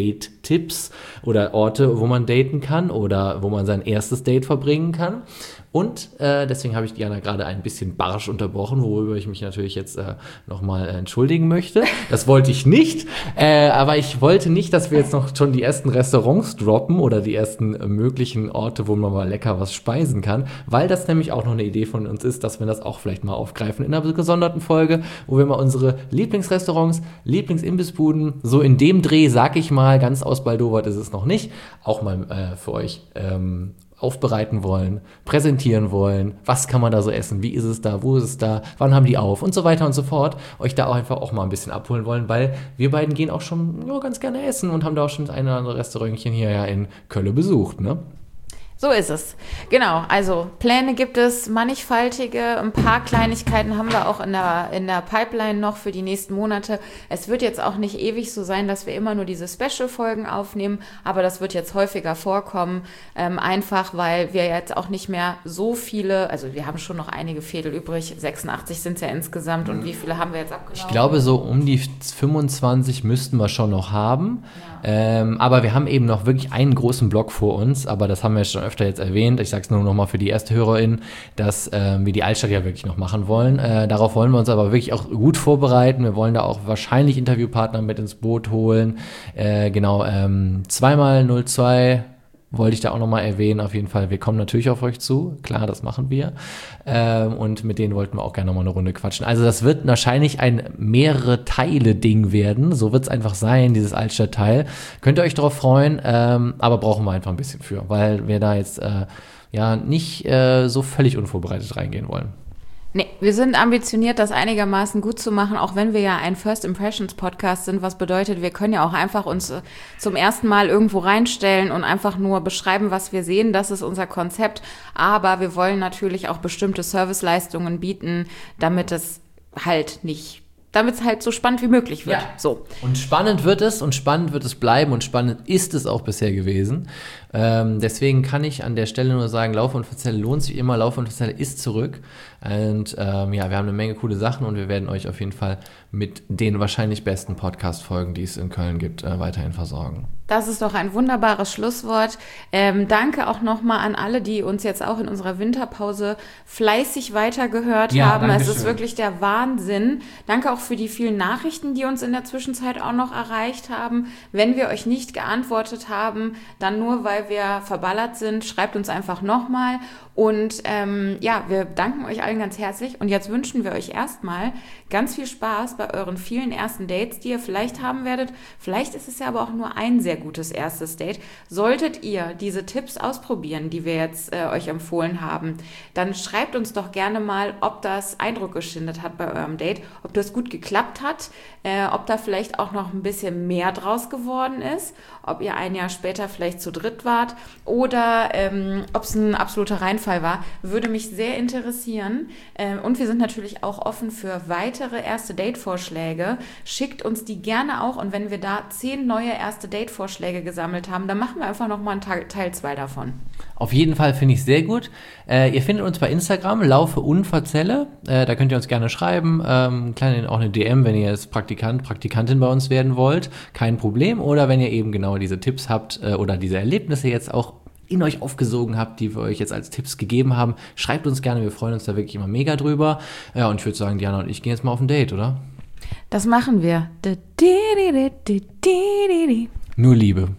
Tipps oder Orte, wo man daten kann oder wo man sein erstes Date verbringen kann. Und äh, deswegen habe ich Diana gerade ein bisschen barsch unterbrochen, worüber ich mich natürlich jetzt äh, nochmal entschuldigen möchte. Das wollte ich nicht, äh, aber ich wollte nicht, dass wir jetzt noch schon die ersten Restaurants droppen oder die ersten äh, möglichen Orte, wo man mal lecker was speisen kann, weil das nämlich auch noch eine Idee von uns ist, dass wir das auch vielleicht mal aufgreifen in einer gesonderten Folge, wo wir mal unsere Lieblingsrestaurants, Lieblingsimbissbuden, so in dem Dreh, sag ich mal, ganz ausbaldowert ist es noch nicht, auch mal äh, für euch ähm, aufbereiten wollen, präsentieren wollen, was kann man da so essen, wie ist es da, wo ist es da, wann haben die auf und so weiter und so fort, euch da auch einfach auch mal ein bisschen abholen wollen, weil wir beiden gehen auch schon ja, ganz gerne essen und haben da auch schon das eine oder andere Restaurantchen hier ja in Köln besucht, ne? So ist es. Genau, also Pläne gibt es, mannigfaltige, ein paar Kleinigkeiten haben wir auch in der, in der Pipeline noch für die nächsten Monate. Es wird jetzt auch nicht ewig so sein, dass wir immer nur diese Special-Folgen aufnehmen, aber das wird jetzt häufiger vorkommen, ähm, einfach weil wir jetzt auch nicht mehr so viele, also wir haben schon noch einige Fädel übrig, sechsundachtzig sind es ja insgesamt und wie viele haben wir jetzt abgenommen? Ich glaube, so um die fünfundzwanzig müssten wir schon noch haben, ja. ähm, aber wir haben eben noch wirklich einen großen Block vor uns, aber das haben wir schon öfter jetzt erwähnt, ich sage es nur noch mal für die erste HörerInnen, dass äh, wir die Altstadt ja wirklich noch machen wollen. Äh, darauf wollen wir uns aber wirklich auch gut vorbereiten. Wir wollen da auch wahrscheinlich Interviewpartner mit ins Boot holen. Äh, genau, ähm, zweimal null zwei wollte ich da auch nochmal erwähnen, auf jeden Fall. Wir kommen natürlich auf euch zu, klar, das machen wir. Ähm, und mit denen wollten wir auch gerne nochmal eine Runde quatschen. Also das wird wahrscheinlich ein mehrere Teile-Ding werden. So wird es einfach sein, dieses Altstadt-Teil. Könnt ihr euch darauf freuen, ähm, aber brauchen wir einfach ein bisschen für, weil wir da jetzt äh, ja nicht äh, so völlig unvorbereitet reingehen wollen. Nee, wir sind ambitioniert, das einigermaßen gut zu machen, auch wenn wir ja ein First Impressions Podcast sind, was bedeutet, wir können ja auch einfach uns zum ersten Mal irgendwo reinstellen und einfach nur beschreiben, was wir sehen. Das ist unser Konzept. Aber wir wollen natürlich auch bestimmte Serviceleistungen bieten, damit es halt nicht, damit es halt so spannend wie möglich wird. Ja. So. Und spannend wird es und spannend wird es bleiben und spannend ist es auch bisher gewesen. Ähm, deswegen kann ich an der Stelle nur sagen, Lauf und Verzelle lohnt sich immer, Lauf und Verzelle ist zurück. Und ähm, ja, wir haben eine Menge coole Sachen und wir werden euch auf jeden Fall mit den wahrscheinlich besten Podcast-Folgen, die es in Köln gibt, äh, weiterhin versorgen. Das ist doch ein wunderbares Schlusswort. Ähm, danke auch nochmal an alle, die uns jetzt auch in unserer Winterpause fleißig weitergehört ja, haben. Es ist wirklich der Wahnsinn. Danke auch für die vielen Nachrichten, die uns in der Zwischenzeit auch noch erreicht haben. Wenn wir euch nicht geantwortet haben, dann nur, weil wir verballert sind, schreibt uns einfach nochmal. Und ähm, ja, wir danken euch allen ganz herzlich. Und jetzt wünschen wir euch erstmal ganz viel Spaß bei euren vielen ersten Dates, die ihr vielleicht haben werdet. Vielleicht ist es ja aber auch nur ein sehr gutes erstes Date. Solltet ihr diese Tipps ausprobieren, die wir jetzt äh, euch empfohlen haben, dann schreibt uns doch gerne mal, ob das Eindruck geschindet hat bei eurem Date, ob das gut geklappt hat, äh, ob da vielleicht auch noch ein bisschen mehr draus geworden ist, ob ihr ein Jahr später vielleicht zu dritt wart oder ähm, ob es ein absoluter Reinfall war, würde mich sehr interessieren. Ähm, und wir sind natürlich auch offen für weitere erste Date-Vorschläge. Schickt uns die gerne auch und wenn wir da zehn neue erste Date-Vorschläge gesammelt haben, dann machen wir einfach nochmal einen Teil zwei davon. Auf jeden Fall finde ich sehr gut. Äh, ihr findet uns bei Instagram, Laufe und Verzelle. Äh, da könnt ihr uns gerne schreiben. Ähm, kleine, auch eine D M, wenn ihr als Praktikant, Praktikantin bei uns werden wollt. Kein Problem. Oder wenn ihr eben genau diese Tipps habt äh, oder diese Erlebnisse jetzt auch in euch aufgesogen habt, die wir euch jetzt als Tipps gegeben haben. Schreibt uns gerne, wir freuen uns da wirklich immer mega drüber. Ja, und ich würde sagen, Diana und ich gehen jetzt mal auf ein Date, oder? Das machen wir. Nur Liebe.